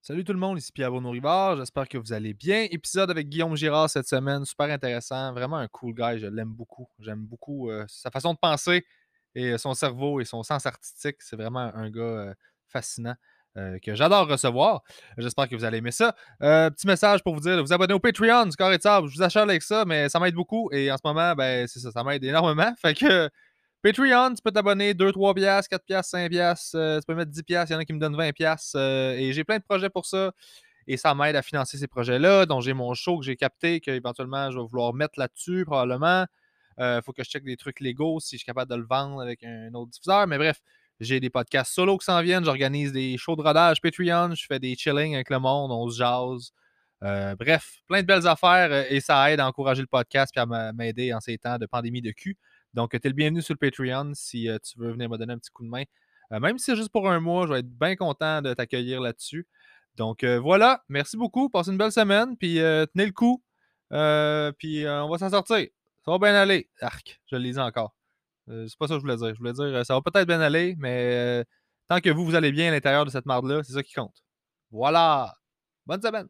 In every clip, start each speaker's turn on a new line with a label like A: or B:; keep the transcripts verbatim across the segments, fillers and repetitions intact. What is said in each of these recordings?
A: Salut tout le monde, ici Pierre Bono-Rivard, j'espère que vous allez bien. Épisode avec Guillaume Girard cette semaine, super intéressant, vraiment un cool guy, je l'aime beaucoup. J'aime beaucoup euh, sa façon de penser et son cerveau et son sens artistique. C'est vraiment un gars euh, fascinant euh, que j'adore recevoir. J'espère que vous allez aimer ça. Euh, petit message pour vous dire de vous abonner au Patreon du Corps et de Sable. Je vous achète avec ça, mais ça m'aide beaucoup et en ce moment, ben c'est ça, ça m'aide énormément. Fait que Patreon, tu peux t'abonner deux, trois piastres, quatre piastres, cinq piastres, euh, tu peux mettre dix piastres, il y en a qui me donnent vingt piastres euh, et j'ai plein de projets pour ça et ça m'aide à financer ces projets-là. Donc j'ai mon show que j'ai capté qu'éventuellement je vais vouloir mettre là-dessus probablement. Il euh, faut que je check des trucs légaux si je suis capable de le vendre avec un autre diffuseur. Mais bref, j'ai des podcasts solo qui s'en viennent. J'organise des shows de rodage Patreon. Je fais des chillings avec le monde. On se jase. Euh, bref, plein de belles affaires euh, et ça aide à encourager le podcast et à m'aider en ces temps de pandémie de cul. Donc, tu es le bienvenu sur le Patreon si euh, tu veux venir me donner un petit coup de main. Euh, même si c'est juste pour un mois, je vais être bien content de t'accueillir là-dessus. Donc, euh, voilà. Merci beaucoup. Passez une belle semaine. Puis, euh, tenez le coup. Euh, puis, euh, on va s'en sortir. Ça va bien aller. Arc, je le lisais encore. Euh, c'est pas ça que je voulais dire. Je voulais dire, euh, ça va peut-être bien aller, mais euh, tant que vous, vous allez bien à l'intérieur de cette marde-là, c'est ça qui compte. Voilà. Bonne semaine.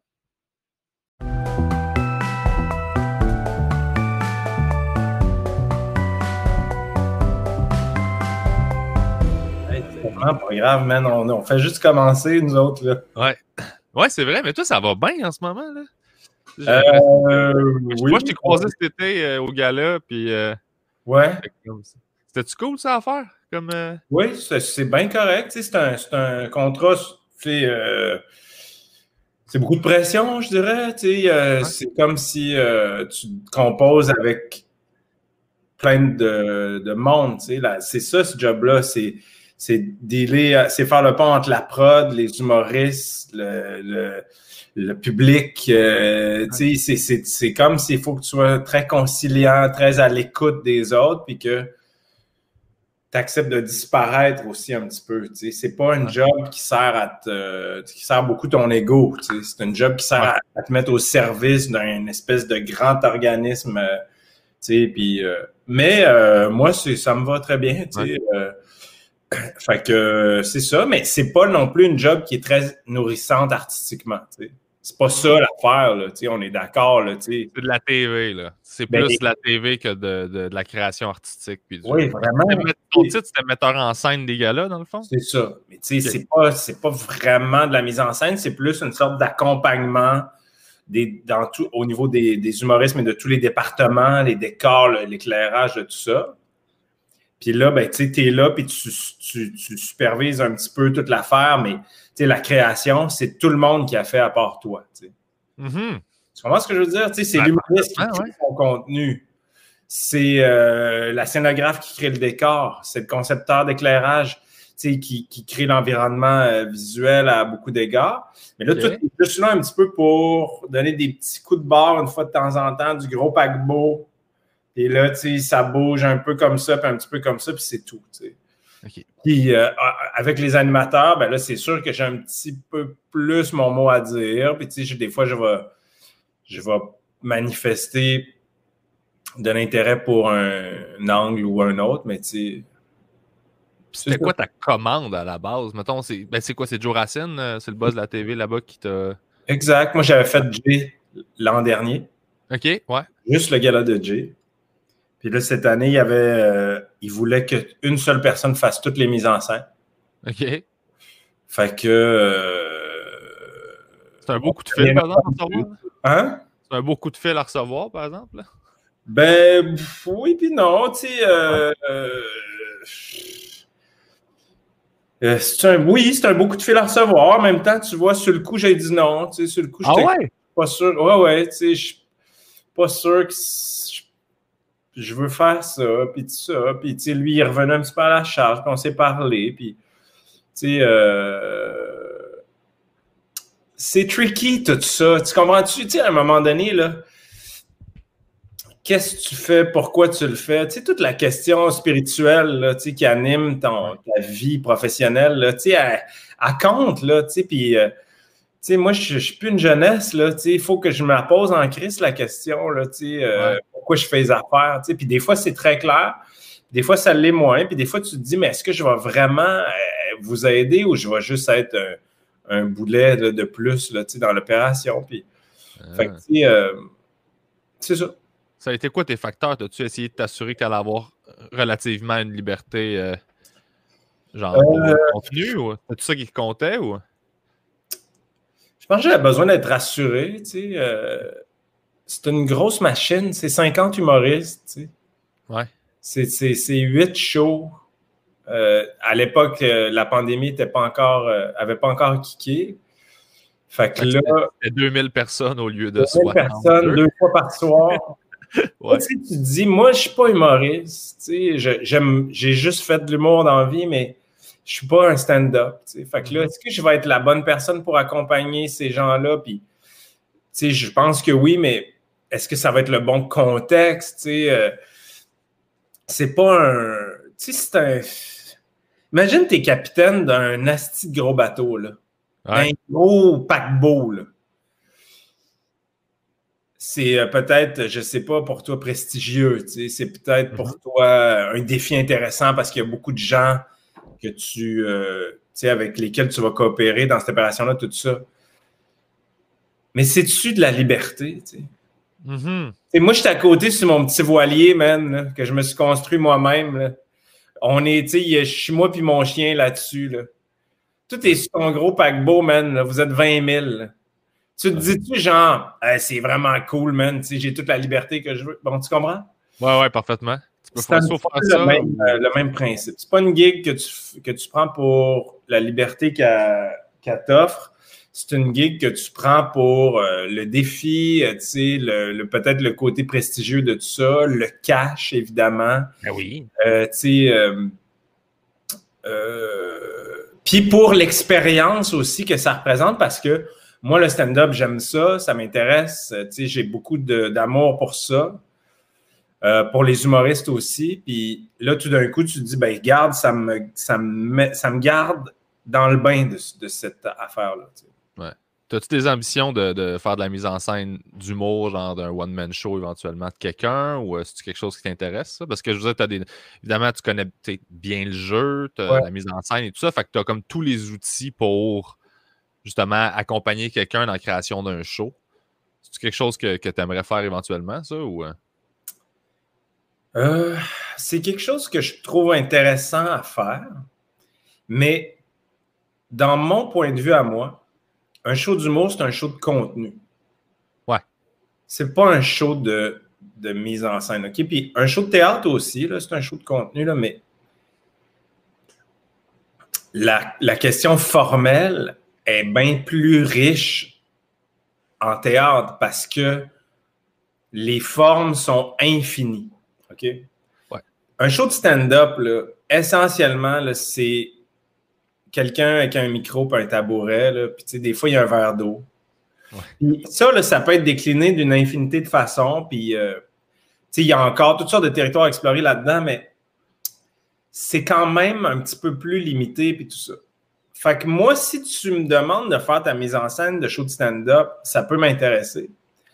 B: C'est vraiment pas grave, man. On, on fait juste commencer, nous autres, là.
A: Ouais. Ouais, c'est vrai, mais toi, ça va bien en ce moment, là.
B: Euh, oui.
A: Moi, je t'ai croisé cet été euh, au gala, puis... Euh,
B: ouais.
A: C'était-tu cool, ça, à faire? Comme, euh...
B: Oui, c'est, c'est bien correct. C'est un, c'est un contrat, c'est... Euh, c'est beaucoup de pression, je dirais. Euh, ouais. C'est comme si euh, tu composes avec plein de, de monde. Là, c'est ça, ce job-là. C'est... C'est dealer, c'est faire le pont entre la prod, les humoristes, le, le, le public. Euh, ouais. c'est, c'est, c'est comme s'il faut que tu sois très conciliant, très à l'écoute des autres, puis que tu acceptes de disparaître aussi un petit peu. T'sais. C'est pas un ouais. job qui sert à te, qui sert beaucoup ton ego. T'sais. C'est un job qui sert ouais. à, à te mettre au service d'un espèce de grand organisme. Euh, puis, euh, mais euh, moi, c'est, ça me va très bien. Ouais. Euh, Fait que c'est ça, mais c'est pas non plus une job qui est très nourrissante artistiquement. T'sais. C'est pas ça l'affaire, là. On est d'accord. Là, t'sais.
A: C'est de la T V, là. C'est
B: ben,
A: plus de la T V que de, de, de la création artistique. Puis du...
B: Oui, vraiment.
A: Ton titre, c'était metteur en scène des galas, dans le fond?
B: C'est ça. Mais tu sais, okay. c'est pas, c'est pas vraiment de la mise en scène, c'est plus une sorte d'accompagnement des, dans tout, au niveau des, des humoristes, mais de tous les départements, les décors, l'éclairage, de tout ça. Puis là, ben, tu sais, t'es là, puis tu, tu, tu supervises un petit peu toute l'affaire, mais tu sais, la création, c'est tout le monde qui a fait à part toi, tu sais.
A: Mm-hmm.
B: Tu comprends ce que je veux dire? Tu sais, c'est ben, l'humoriste qui crée ouais. son contenu. C'est euh, la scénographe qui crée le décor. C'est le concepteur d'éclairage, tu sais, qui, qui crée l'environnement euh, visuel à beaucoup d'égards. Mais là, okay. tout est juste là un petit peu pour donner des petits coups de barre une fois de temps en temps, du gros paquebot. Et là, tu sais, ça bouge un peu comme ça, puis un petit peu comme ça, puis c'est tout, tu sais.
A: Okay.
B: Puis euh, avec les animateurs, ben là, c'est sûr que j'ai un petit peu plus mon mot à dire. Puis tu sais, des fois, je vais, je vais manifester de l'intérêt pour un, un angle ou un autre, mais tu sais...
A: C'était quoi ta commande à la base? Mettons, c'est, ben c'est quoi? C'est Joe Racine? C'est le boss de la T V là-bas qui t'a...
B: Exact. Moi, j'avais fait Jay l'an dernier.
A: OK, ouais.
B: Juste le gala de Jay. Puis là, cette année, il y avait, euh, il voulait qu'une seule personne fasse toutes les mises en scène.
A: OK.
B: Fait que... Euh,
A: c'est un beau coup de fil, par exemple, à recevoir?
B: Hein?
A: C'est un beau coup de fil à recevoir, par exemple? Là?
B: Ben, oui puis non, tu sais... Euh, ouais. euh, euh, c'est un, oui, c'est un beau coup de fil à recevoir. En même temps, tu vois, sur le coup, j'ai dit non. Tu sais, sur le coup,
A: ah
B: j'étais
A: ouais?
B: pas sûr. Ouais, ouais, tu sais, je suis pas sûr que... je veux faire ça, puis tout ça. Puis, tu sais, lui, il est revenu un petit peu à la charge, puis on s'est parlé, puis, tu sais, euh... c'est tricky, tout ça. Tu comprends-tu? Tu sais, à un moment donné, là, qu'est-ce que tu fais? Pourquoi tu le fais? Tu sais, toute la question spirituelle, là, tu sais, qui anime ton, ta vie professionnelle, là, tu sais, elle, elle compte, là, tu sais, puis... Euh, tu sais, moi, je ne suis plus une jeunesse, là, tu sais, il faut que je me la pose en crise, la question, là, tu sais, euh, ouais. pourquoi je fais les affaires, tu sais, puis des fois, c'est très clair, des fois, ça l'est moins, puis des fois, tu te dis, mais est-ce que je vais vraiment euh, vous aider ou je vais juste être un, un boulet là, de plus là, dans l'opération. Puis, ah. Fait que, tu sais, euh, c'est ça.
A: Ça a été quoi tes facteurs? As-tu essayé de t'assurer que tu allais avoir relativement une liberté euh, genre euh, contenu? Ou c'est tout ça qui comptait? Ou?
B: Je pense que j'avais besoin d'être rassuré. Tu sais, euh, c'est une grosse machine. C'est cinquante humoristes. Tu sais.
A: Ouais.
B: C'est, c'est, c'est huit shows. Euh, à l'époque, euh, la pandémie était pas encore, euh, avait pas encore kické. Fait que là.
A: C'était deux mille personnes au lieu de
B: deux mille personnes, deux fois par soir. Ouais. Tu sais, tu te dis, moi, je suis pas humoriste. Tu sais, je, j'aime, j'ai juste fait de l'humour dans la vie, mais je suis pas un stand-up. Tu sais. Fait que là, est-ce que je vais être la bonne personne pour accompagner ces gens-là? Puis, tu sais, je pense que oui, mais est-ce que ça va être le bon contexte? Tu sais, euh, c'est pas un. Tu sais, c'est un. Imagine, t'es capitaine d'un asti de gros bateau, là. Ouais. Un gros paquebot, là. C'est euh, peut-être, je sais pas, pour toi prestigieux, tu sais, c'est peut-être mm-hmm. pour toi un défi intéressant parce qu'il y a beaucoup de gens que tu, euh, tu sais, avec lesquels tu vas coopérer dans cette opération-là, tout ça. Mais c'est-tu de la liberté, tu sais? Mm-hmm. Et moi, je suis à côté sur mon petit voilier, man, là, que je me suis construit moi-même, là. On est, tu sais, je suis moi puis mon chien là-dessus, là. Tout est sur ton gros paquebot, man, là. Vous êtes vingt mille, là. Tu te dis-tu, genre, hey, c'est vraiment cool, man, tu sais, j'ai toute la liberté que je veux. Bon, tu comprends?
A: Ouais, ouais, parfaitement. Tu peux
B: c'est
A: faire,
B: un
A: faire
B: le,
A: ça,
B: même,
A: ou...
B: euh, le même principe. C'est pas une gig que tu, que tu prends pour la liberté qu'elle, qu'elle t'offre. C'est une gig que tu prends pour euh, le défi, euh, tu sais, le, le, peut-être le côté prestigieux de tout ça, le cash, évidemment.
A: Ben oui.
B: Euh, tu sais, euh, euh, puis pour l'expérience aussi que ça représente, parce que moi, le stand-up, j'aime ça, ça m'intéresse. Tu sais, j'ai beaucoup de, d'amour pour ça. Euh, pour les humoristes aussi. Puis là, tout d'un coup, tu te dis, ben regarde, ça me, ça me, ça me garde dans le bain de, de cette affaire-là. Tu sais.
A: Ouais. As-tu des ambitions de, de faire de la mise en scène d'humour, genre d'un one-man show éventuellement de quelqu'un, ou est-ce que c'est quelque chose qui t'intéresse, ça? Parce que je veux dire, t'as des... évidemment, tu connais bien le jeu, tu as ouais. la mise en scène et tout ça, fait que tu as comme tous les outils pour justement accompagner quelqu'un dans la création d'un show. C'est quelque chose que, que tu aimerais faire éventuellement, ça, ou...
B: Euh, c'est quelque chose que je trouve intéressant à faire, mais dans mon point de vue à moi, un show d'humour, c'est un show de contenu.
A: Ouais.
B: C'est pas un show de, de mise en scène, OK? Puis un show de théâtre aussi, là, c'est un show de contenu, là, mais la, la question formelle est bien plus riche en théâtre parce que les formes sont infinies. OK?
A: Ouais. Un
B: show de stand-up, là, essentiellement, là, c'est quelqu'un avec un micro et un tabouret, là, puis des fois, il y a un verre d'eau. Ouais. Puis ça, là, ça peut être décliné d'une infinité de façons, puis euh, il y a encore toutes sortes de territoires à explorer là-dedans, mais c'est quand même un petit peu plus limité, puis tout ça. Fait que moi, si tu me demandes de faire ta mise en scène de show de stand-up, ça peut m'intéresser.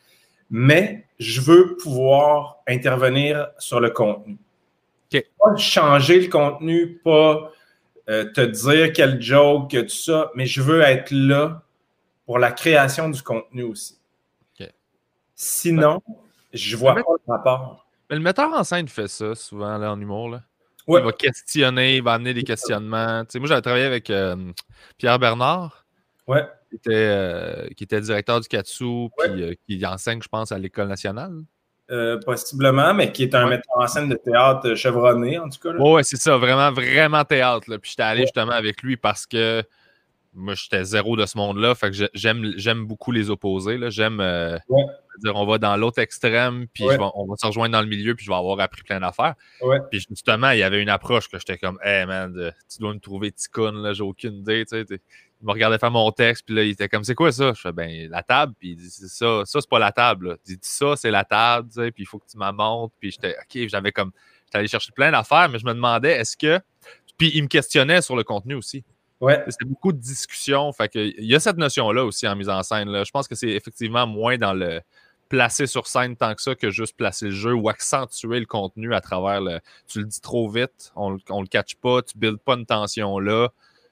B: Mais je veux pouvoir intervenir sur le contenu.
A: Okay.
B: Pas changer le contenu, pas euh, te dire quel joke, tout ça, mais je veux être là pour la création du contenu aussi.
A: Okay.
B: Sinon, ben, je vois pas le rapport.
A: Mais le metteur en scène fait ça souvent là, en humour. Là.
B: Ouais.
A: Il va questionner, il va amener des questionnements. Tu sais, moi, j'avais travaillé avec euh, Pierre Bernard.
B: Ouais.
A: Qui était, euh, qui était directeur du Katsu,
B: ouais.
A: puis euh, qui enseigne, je pense, à l'École nationale.
B: Euh, possiblement, mais qui est un ouais. metteur en scène de théâtre chevronné, en tout cas.
A: Oui, ouais, c'est ça, vraiment, vraiment théâtre. Là. Puis j'étais allé ouais. justement avec lui parce que moi, j'étais zéro de ce monde-là. Fait que j'aime, j'aime beaucoup les opposés. Là. J'aime euh, ouais. dire, on va dans l'autre extrême, puis ouais. je vais, on va se rejoindre dans le milieu, puis je vais avoir appris plein d'affaires.
B: Ouais.
A: Puis justement, il y avait une approche que j'étais comme, hey man, tu dois me trouver ticune, là, j'ai aucune idée. Tu sais, il me regardait faire mon texte, puis là, il était comme, c'est quoi ça? Je fais, ben, la table, puis il dit, c'est ça, ça, c'est pas la table. Là. Il dit, ça, c'est la table, tu sais, puis il faut que tu m'en montres. Puis j'étais, OK, j'avais comme, j'étais allé chercher plein d'affaires, mais je me demandais, est-ce que. Puis il me questionnait sur le contenu aussi.
B: Ouais.
A: C'était beaucoup de discussions. Fait que, il y a cette notion-là aussi en mise en scène. Là. Je pense que c'est effectivement moins dans le placer sur scène tant que ça que juste placer le jeu ou accentuer le contenu à travers le. Tu le dis trop vite, on, on le catch pas, tu builds pas une tension là.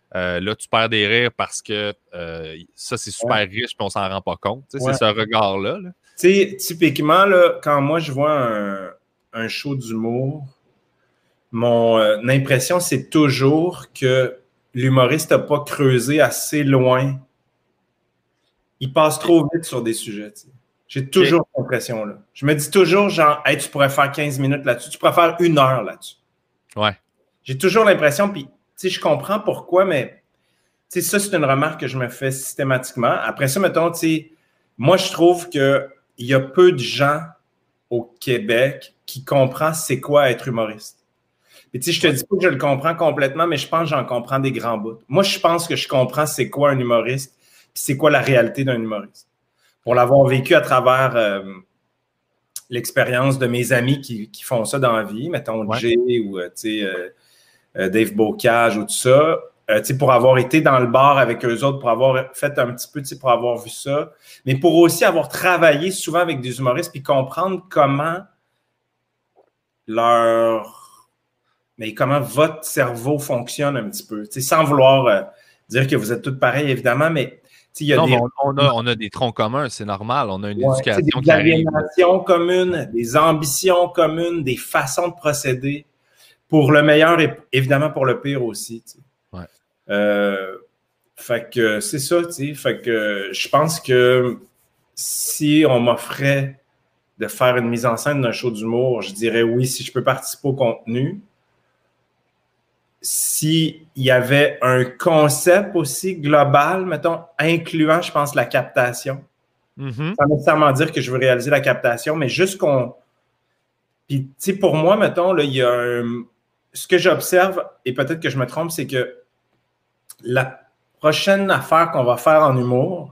A: Euh, là, tu perds des rires parce que euh, ça, c'est super ouais. riche puis on s'en rend pas compte. Ouais. C'est ce regard-là. Là.
B: Tu sais, typiquement, là, quand moi, je vois un, un show d'humour, mon euh, impression, c'est toujours que l'humoriste n'a pas creusé assez loin. Il passe trop vite sur des sujets. T'sais. J'ai toujours okay. cette impression-là. Je me dis toujours, genre, hey, tu pourrais faire quinze minutes là-dessus, tu pourrais faire une heure là-dessus.
A: Ouais. J'ai
B: toujours l'impression, puis, tu sais, je comprends pourquoi, mais, tu sais, ça, c'est une remarque que je me fais systématiquement. Après ça, mettons, tu sais, moi, je trouve qu'il y a peu de gens au Québec qui comprennent c'est quoi être humoriste. Puis, tu sais, je te ouais. dis pas que je le comprends complètement, mais je pense que j'en comprends des grands bouts. Moi, je pense que je comprends c'est quoi un humoriste, puis c'est quoi la réalité d'un humoriste. Pour l'avoir vécu à travers euh, l'expérience de mes amis qui, qui font ça dans la vie, mettons ouais. Jay ou euh, tu sais, euh, euh, Dave Bocage ou tout ça, euh, tu sais, pour avoir été dans le bar avec eux autres, pour avoir fait un petit peu, tu sais, pour avoir vu ça, mais pour aussi avoir travaillé souvent avec des humoristes puis comprendre comment leur... mais comment votre cerveau fonctionne un petit peu, tu sais, sans vouloir euh, dire que vous êtes tous pareils, évidemment, mais il y a
A: non,
B: des...
A: on, on, a, on a des troncs communs, c'est normal. On a une
B: ouais,
A: éducation
B: des
A: qui arrive.
B: Des aliénations communes, des ambitions communes, des façons de procéder. Pour le meilleur et évidemment pour le pire aussi. Tu sais.
A: Ouais.
B: Euh, fait que c'est ça, tu sais. Fait que je pense que si on m'offrait de faire une mise en scène d'un show d'humour, je dirais oui si je peux participer au contenu. S'il y avait un concept aussi global, mettons, incluant, je pense, la captation.
A: Mm-hmm.
B: Sans nécessairement dire que je veux réaliser la captation, mais juste qu'on... Puis, tu sais, pour moi, mettons, là, il y a un... Ce que j'observe, et peut-être que je me trompe, c'est que la prochaine affaire qu'on va faire en humour,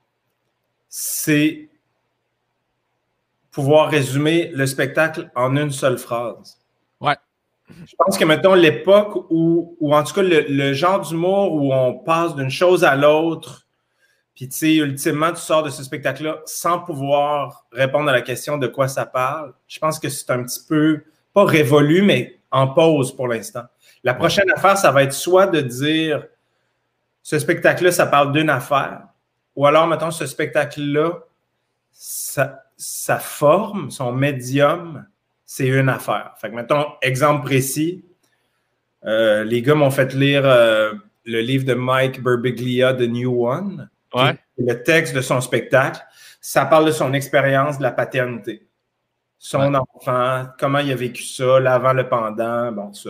B: c'est pouvoir résumer le spectacle en une seule phrase.
A: Ouais.
B: Je pense que, mettons, l'époque où, ou en tout cas, le, le genre d'humour où on passe d'une chose à l'autre, puis, tu sais, ultimement, tu sors de ce spectacle-là sans pouvoir répondre à la question de quoi ça parle. Je pense que c'est un petit peu, pas révolu, mais en pause pour l'instant. La prochaine affaire, ça va être soit de dire ce spectacle-là, ça parle d'une affaire, ou alors, mettons, ce spectacle-là, sa, sa forme, son médium, c'est une affaire. Fait que, mettons, exemple précis, euh, les gars m'ont fait lire euh, le livre de Mike Birbiglia, The New One,
A: ouais.
B: le texte de son spectacle. Ça parle de son expérience de la paternité. Son ouais. enfant, comment il a vécu ça, l'avant, le pendant, bon, tout ça.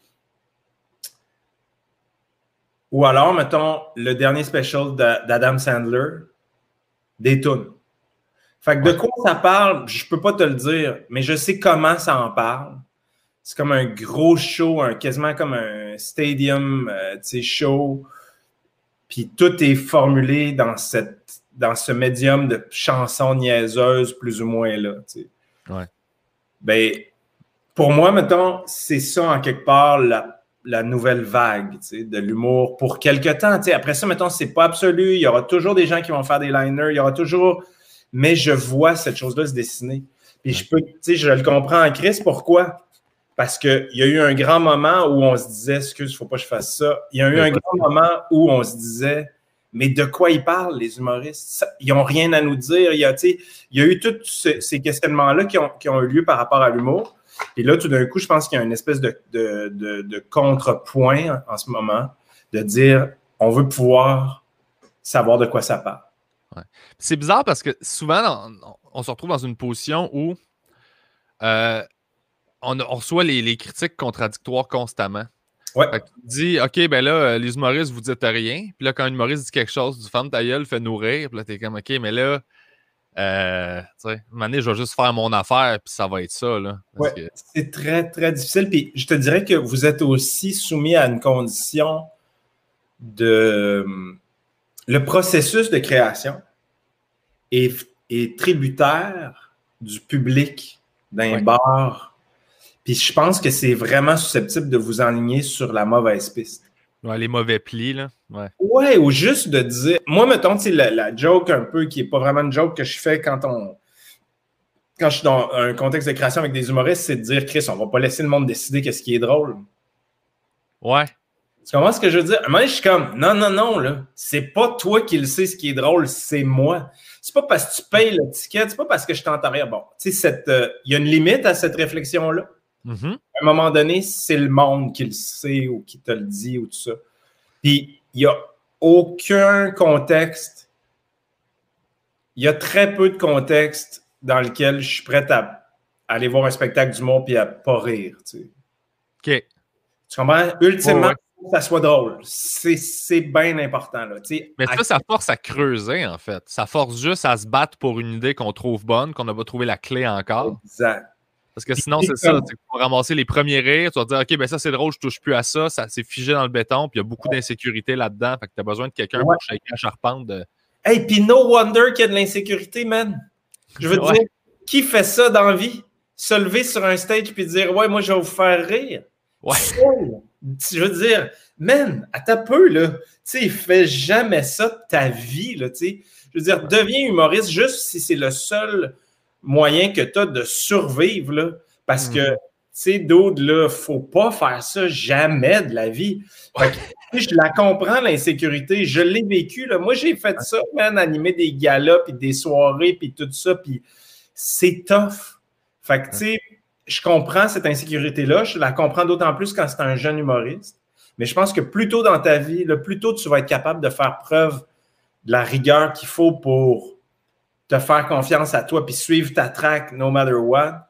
B: Ou alors, mettons, le dernier special d'Adam Sandler, des tunes. Fait que de quoi ça parle, je peux pas te le dire, mais je sais comment ça en parle. C'est comme un gros show, un, quasiment comme un stadium euh, show. Puis tout est formulé dans, cette, dans ce médium de chansons niaiseuses, plus ou moins là. T'sais.
A: Ouais.
B: Ben, pour moi, mettons, c'est ça en quelque part la, la nouvelle vague de l'humour pour quelque temps. T'sais. Après ça, mettons, c'est pas absolu. Il y aura toujours des gens qui vont faire des liners. Il y aura toujours... Mais je vois cette chose-là se dessiner. Puis je peux, tu sais, je le comprends en crise. Pourquoi? Parce qu'il y a eu un grand moment où on se disait, excuse, il ne faut pas que je fasse ça. Il y a eu un grand moment où on se disait, mais de quoi ils parlent, les humoristes? Ça, ils n'ont rien à nous dire. Il y a, tu sais, il y a eu tous ce, ces questionnements-là qui ont, qui ont eu lieu par rapport à l'humour. Et là, tout d'un coup, je pense qu'il y a une espèce de, de, de, de contrepoint en ce moment, de dire, on veut pouvoir savoir de quoi ça parle.
A: Ouais. C'est bizarre parce que souvent, on, on se retrouve dans une position où euh, on, on reçoit les, les critiques contradictoires constamment.
B: Ouais.
A: Fait que tu dis, OK, ben là, les humoristes, vous dites rien. Puis là, quand un humoriste dit quelque chose, du ferme ta gueule, fait nourrir. Puis là, t'es comme, OK, mais là, euh, tu sais, un moment donné, je vais juste faire mon affaire, puis ça va être ça, là.
B: Ouais,
A: que...
B: c'est très, très difficile. Puis je te dirais que vous êtes aussi soumis à une condition de... Le processus de création est, est tributaire du public d'un ouais. bar. Puis je pense que c'est vraiment susceptible de vous enligner sur la mauvaise piste.
A: Ouais, les mauvais plis, là. Ouais.
B: Ouais, ou juste de dire... Moi, mettons, tu sais, la, la joke un peu, qui n'est pas vraiment une joke que je fais quand on... Quand je suis dans un contexte de création avec des humoristes, c'est de dire, Chris, on va pas laisser le monde décider qu'est-ce qui est drôle.
A: Ouais.
B: Tu comprends ce que je veux dire? À un moment donné, je suis comme, non, non, non, là, c'est pas toi qui le sais ce qui est drôle, c'est moi. C'est pas parce que tu payes le ticket, c'est pas parce que je t'entends rire. Bon, tu sais, cette, euh, il y a une limite à cette réflexion-là.
A: Mm-hmm.
B: À un moment donné, c'est le monde qui le sait ou qui te le dit ou tout ça. Puis, il n'y a aucun contexte, il y a très peu de contexte dans lequel je suis prêt à aller voir un spectacle d'humour puis à pas rire, tu sais.
A: OK.
B: Tu comprends? Ultimement,
A: ouais, ouais.
B: il faut que ça soit drôle. C'est, c'est bien important, là, tu sais.
A: Mais ça, ça force à creuser, en fait. Ça force juste à se battre pour une idée qu'on trouve bonne, qu'on n'a pas trouvé la clé encore.
B: Exact.
A: Parce que sinon, c'est ça. Tu vas ramasser les premiers rires, tu vas te dire, OK, ben ça, c'est drôle, je touche plus à ça. Ça s'est figé dans le béton, puis il y a beaucoup d'insécurité là-dedans. Fait que tu as besoin de quelqu'un ouais. pour shaker la charpente. De...
B: Hey, puis no wonder qu'il y a de l'insécurité, man. Je veux ouais. dire, qui fait ça dans la vie? Se lever sur un stage puis dire, ouais, moi, je vais vous faire rire.
A: Ouais.
B: Je veux dire, man, à ta peu, là. Tu sais, fais jamais ça de ta vie, là, tu sais. Je veux dire, ouais. deviens humoriste juste si c'est le seul moyen que tu as de survivre, là. Parce que, tu sais, d'autres, là, faut pas faire ça jamais de la vie. Fait que, je la comprends, l'insécurité. Je l'ai vécu, là. Moi, j'ai fait ça, man, animer des galas, puis des soirées, puis tout ça, puis c'est tough. Fait que, tu sais, je comprends cette insécurité-là. Je la comprends d'autant plus quand c'est un jeune humoriste. Mais je pense que plus tôt dans ta vie, là, plus tôt tu vas être capable de faire preuve de la rigueur qu'il faut pour te faire confiance à toi puis suivre ta track no matter what,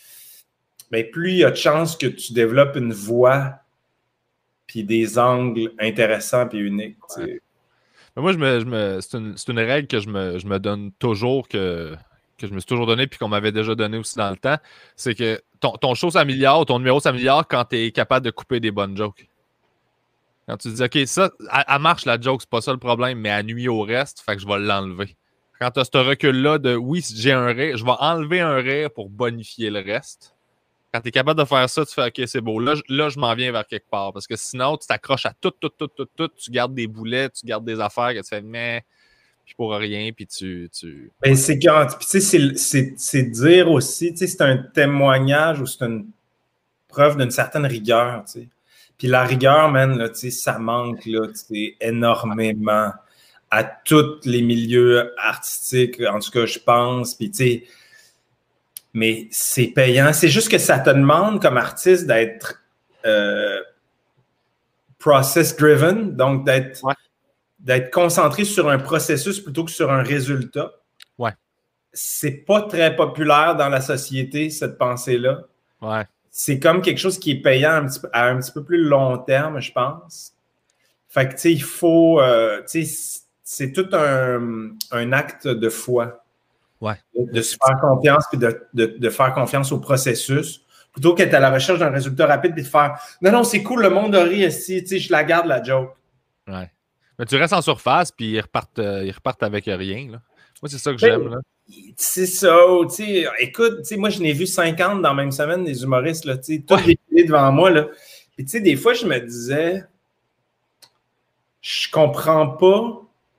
B: bien, plus il y a de chances que tu développes une voix puis des angles intéressants puis uniques. Ouais.
A: Mais moi, je me, je me, c'est, une, c'est une règle que je me, je me donne toujours, que, que je me suis toujours donné puis qu'on m'avait déjà donné aussi dans le temps. C'est que ton, ton show s'améliore, ton numéro s'améliore quand tu es capable de couper des bonnes jokes. Quand tu dis, OK, ça, elle, elle marche la joke, c'est pas ça le problème, mais elle nuit au reste, fait que je vais l'enlever. Quand tu as ce recul-là de oui, j'ai un rire, je vais enlever un rire pour bonifier le reste. Quand tu es capable de faire ça, tu fais OK, c'est beau. Là, je, là, je m'en viens vers quelque part. Parce que sinon, tu t'accroches à tout, tout, tout, tout, tout. Tu gardes des boulets, tu gardes des affaires que tu fais, mais puis pour rien, puis tu. tu...
B: Ben, c'est quand. Puis tu sais, c'est, c'est, c'est dire aussi, tu sais, c'est un témoignage ou c'est une preuve d'une certaine rigueur, tu sais. Puis la rigueur, man, là, tu sais, ça manque, là, tu sais, énormément à tous les milieux artistiques, en tout cas, je pense. Puis, tu sais, mais c'est payant. C'est juste que ça te demande, comme artiste, d'être euh, process-driven, donc d'être, ouais. d'être concentré sur un processus plutôt que sur un résultat.
A: Ouais.
B: C'est pas très populaire dans la société, cette pensée-là.
A: Ouais.
B: C'est comme quelque chose qui est payant un petit peu, à un petit peu plus long terme, je pense. Fait que, tu sais, il faut... Euh, tu sais, c'est tout un, un acte de foi.
A: Ouais.
B: De, de se faire confiance et de, de, de faire confiance au processus. Plutôt qu'être à la recherche d'un résultat rapide et de faire « Non, non, c'est cool, le monde a ri ici, tu sais, je la garde, la joke. »
A: Ouais. Mais tu restes en surface puis ils repartent, euh, ils repartent avec rien, là. Moi, c'est ça que j'aime, là.
B: C'est ça, tu sais, écoute, tu sais, moi, je n'ai vu cinquante dans la même semaine des humoristes, là, tu sais, tous
A: ouais.
B: les devant moi, là. Puis, tu sais, des fois, je me disais, je comprends pas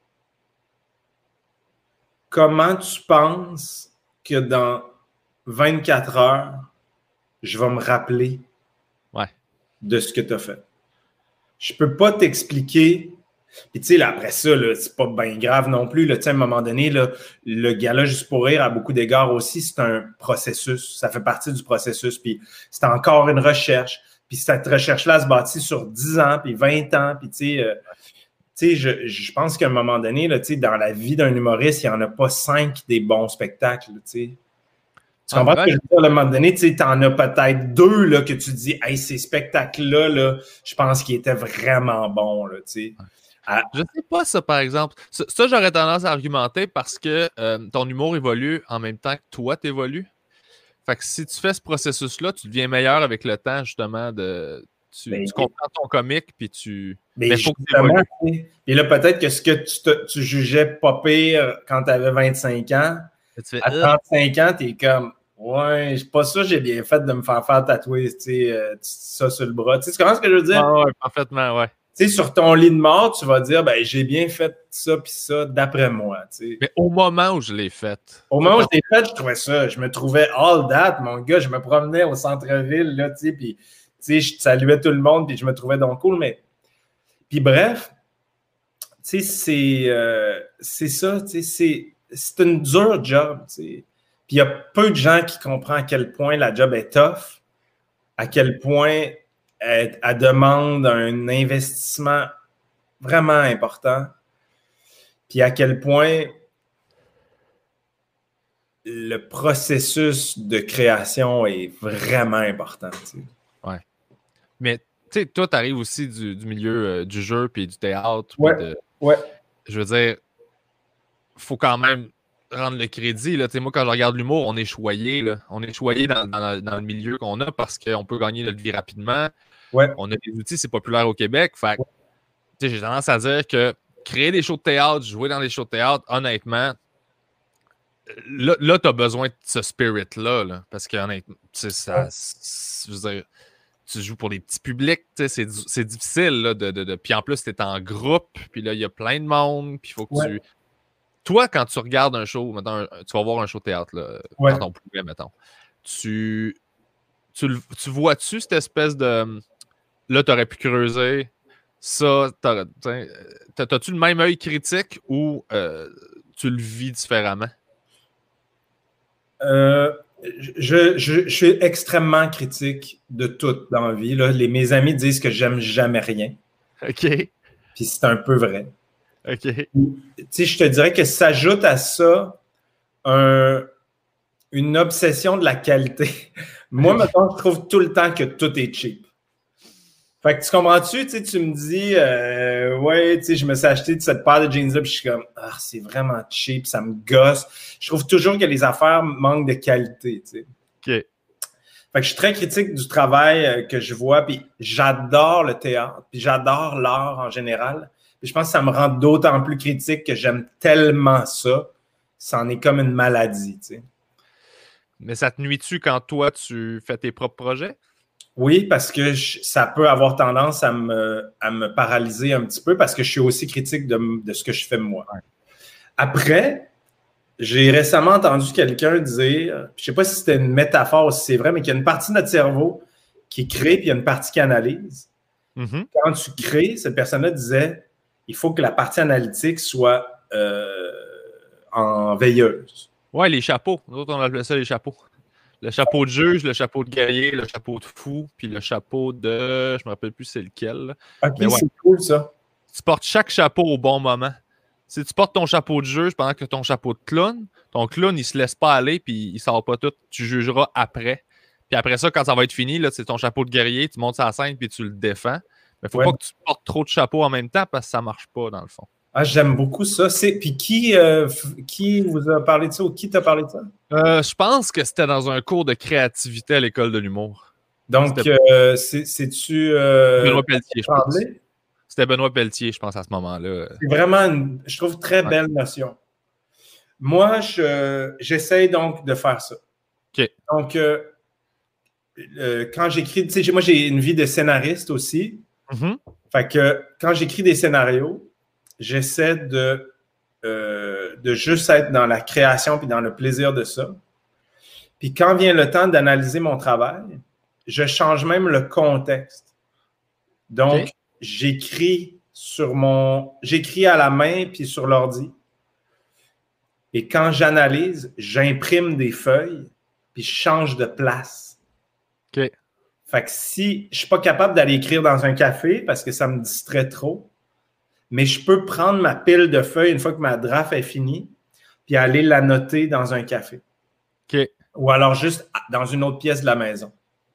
B: comment tu penses que dans vingt-quatre heures, je vais me rappeler
A: ouais.
B: de ce que tu as fait. Je peux pas t'expliquer. Puis, tu sais, là, après ça, là, c'est pas bien grave non plus. Là, à un moment donné, là, le gala Juste pour rire, à beaucoup d'égards aussi, c'est un processus. Ça fait partie du processus. Puis, c'est encore une recherche. Puis, cette recherche-là se bâtit sur dix ans, puis vingt ans. Puis, tu sais, euh, je, je pense qu'à un moment donné, là, dans la vie d'un humoriste, il n'y en a pas cinq des bons spectacles. Là, tu comprends ce que je veux dire? À un moment donné, tu en as peut-être deux là, que tu dis, hey, ces spectacles-là, là, je pense qu'ils étaient vraiment bons. Là, tu sais.
A: Ah. Je sais pas ça, par exemple. Ça, ça j'aurais tendance à argumenter parce que euh, ton humour évolue en même temps que toi, t'évolues. Fait que si tu fais ce processus-là, tu deviens meilleur avec le temps, justement, de... Tu, ben, tu comprends ton comique, puis tu...
B: Mais il faut que tu évolues. Et là, peut-être que ce que tu, te, tu jugeais pas pire quand tu avais vingt-cinq ans, fais, à trente-cinq ans, tu es comme... Ouais, c'est pas ça, j'ai bien fait de me faire faire tatouer euh, ça sur le bras. Tu sais comment ce que je veux dire?
A: Ah ouais, parfaitement, ouais.
B: Tu sais, sur ton lit de mort, tu vas dire, ben, j'ai bien fait ça puis ça, d'après moi. T'sais.
A: Mais au moment où je l'ai fait.
B: Au moment où je l'ai fait, je trouvais ça. Je me trouvais all that, mon gars. Je me promenais au centre-ville, là, tu sais, puis, tu sais, je saluais tout le monde puis je me trouvais donc cool. Mais Puis bref, tu sais, c'est, euh, c'est ça, tu sais, c'est, c'est une dure job, tu sais. Puis il y a peu de gens qui comprennent à quel point la job est tough, à quel point elle, elle demande un investissement vraiment important, puis à quel point le processus de création est vraiment important. Tu sais.
A: Ouais. Mais tu sais, toi, tu arrives aussi du, du milieu euh, du jeu, puis du théâtre,
B: Ouais,
A: puis de...
B: ouais.
A: Je veux dire, faut quand même rendre le crédit. Là. Moi, quand je regarde l'humour, on est choyé. Là. On est choyé dans, dans, dans le milieu qu'on a parce qu'on peut gagner notre vie rapidement.
B: Ouais.
A: On a des outils, c'est populaire au Québec. Fait ouais. J'ai tendance à dire que créer des shows de théâtre, jouer dans des shows de théâtre, honnêtement, là, là tu as besoin de ce spirit-là. Là, parce que, honnêtement, ça, je veux dire, tu joues pour des petits publics, c'est, c'est difficile. Là, de, de, de... Puis en plus, tu es en groupe, puis là, il y a plein de monde, puis il faut que ouais. tu... Toi, quand tu regardes un show, mettons, tu vas voir un show de théâtre, là, ouais. quand on pouvait, mettons, tu, tu, tu vois-tu cette espèce de... Là, tu aurais pu creuser ça. T'as-tu le même œil critique ou euh, tu le vis différemment?
B: Euh, je, je, je suis extrêmement critique de tout dans la vie. Là. Les, mes amis disent que j'aime jamais rien.
A: OK.
B: Puis c'est un peu vrai.
A: OK.
B: Tu sais, je te dirais que s'ajoute à ça un, une obsession de la qualité. Moi, maintenant, je trouve tout le temps que tout est cheap. Fait que tu comprends-tu? Tu sais, tu me dis, euh, ouais, tu sais, je me suis acheté cette paire de jeans-là, puis je suis comme, ah, c'est vraiment cheap, ça me gosse. Je trouve toujours que les affaires manquent de qualité, tu sais.
A: OK.
B: Fait que je suis très critique du travail que je vois, puis j'adore le théâtre, puis j'adore l'art en général. Puis je pense que ça me rend d'autant plus critique que j'aime tellement ça. C'en est comme une maladie, tu sais.
A: Mais ça te nuit-tu quand toi, tu fais tes propres projets?
B: Oui, parce que je, ça peut avoir tendance à me, à me paralyser un petit peu parce que je suis aussi critique de, de ce que je fais moi. Ouais. Après, j'ai récemment entendu quelqu'un dire, je ne sais pas si c'était une métaphore ou si c'est vrai, mais qu'il y a une partie de notre cerveau qui crée puis il y a une partie qui analyse.
A: Mm-hmm.
B: Quand tu crées, cette personne-là disait, il faut que la partie analytique soit euh, en veilleuse.
A: Oui, les chapeaux. Nous autres, on appelait ça les chapeaux. Le chapeau de juge, le chapeau de guerrier, le chapeau de fou, puis le chapeau de... Je me rappelle plus c'est lequel.
B: OK,
A: mais ouais,
B: c'est cool ça.
A: Tu portes chaque chapeau au bon moment. Si tu portes ton chapeau de juge pendant que ton chapeau de clown, ton clown, il se laisse pas aller, puis il sort pas tout. Tu jugeras après. Puis après ça, quand ça va être fini, là, c'est ton chapeau de guerrier, tu montes sur la scène, puis tu le défends. Mais faut ouais. pas que tu portes trop de chapeaux en même temps, parce que ça marche pas, dans le fond.
B: Ah, j'aime beaucoup ça. C'est... Puis qui, euh, qui vous a parlé de ça ou qui t'a parlé de ça?
A: Euh, je pense que c'était dans un cours de créativité à l'école de l'humour.
B: Donc, euh, c'est, c'est-tu... Euh,
A: Benoît Pelletier, je pense. C'était Benoît Pelletier, je pense, à ce moment-là.
B: C'est vraiment, une, je trouve, très ouais. belle notion. Moi, je, j'essaye donc de faire ça.
A: OK.
B: Donc, euh, euh, quand j'écris... Tu sais, moi, j'ai une vie de scénariste aussi.
A: Mm-hmm.
B: Fait que quand j'écris des scénarios, j'essaie de, euh, de juste être dans la création puis dans le plaisir de ça. Puis quand vient le temps d'analyser mon travail, je change même le contexte. Donc, okay. j'écris sur mon... J'écris à la main puis sur l'ordi. Et quand j'analyse, j'imprime des feuilles puis je change de place.
A: OK.
B: Fait que si je ne suis pas capable d'aller écrire dans un café parce que ça me distrait trop, mais je peux prendre ma pile de feuilles une fois que ma draft est finie, puis aller la noter dans un café.
A: OK.
B: Ou alors juste dans une autre pièce de la maison.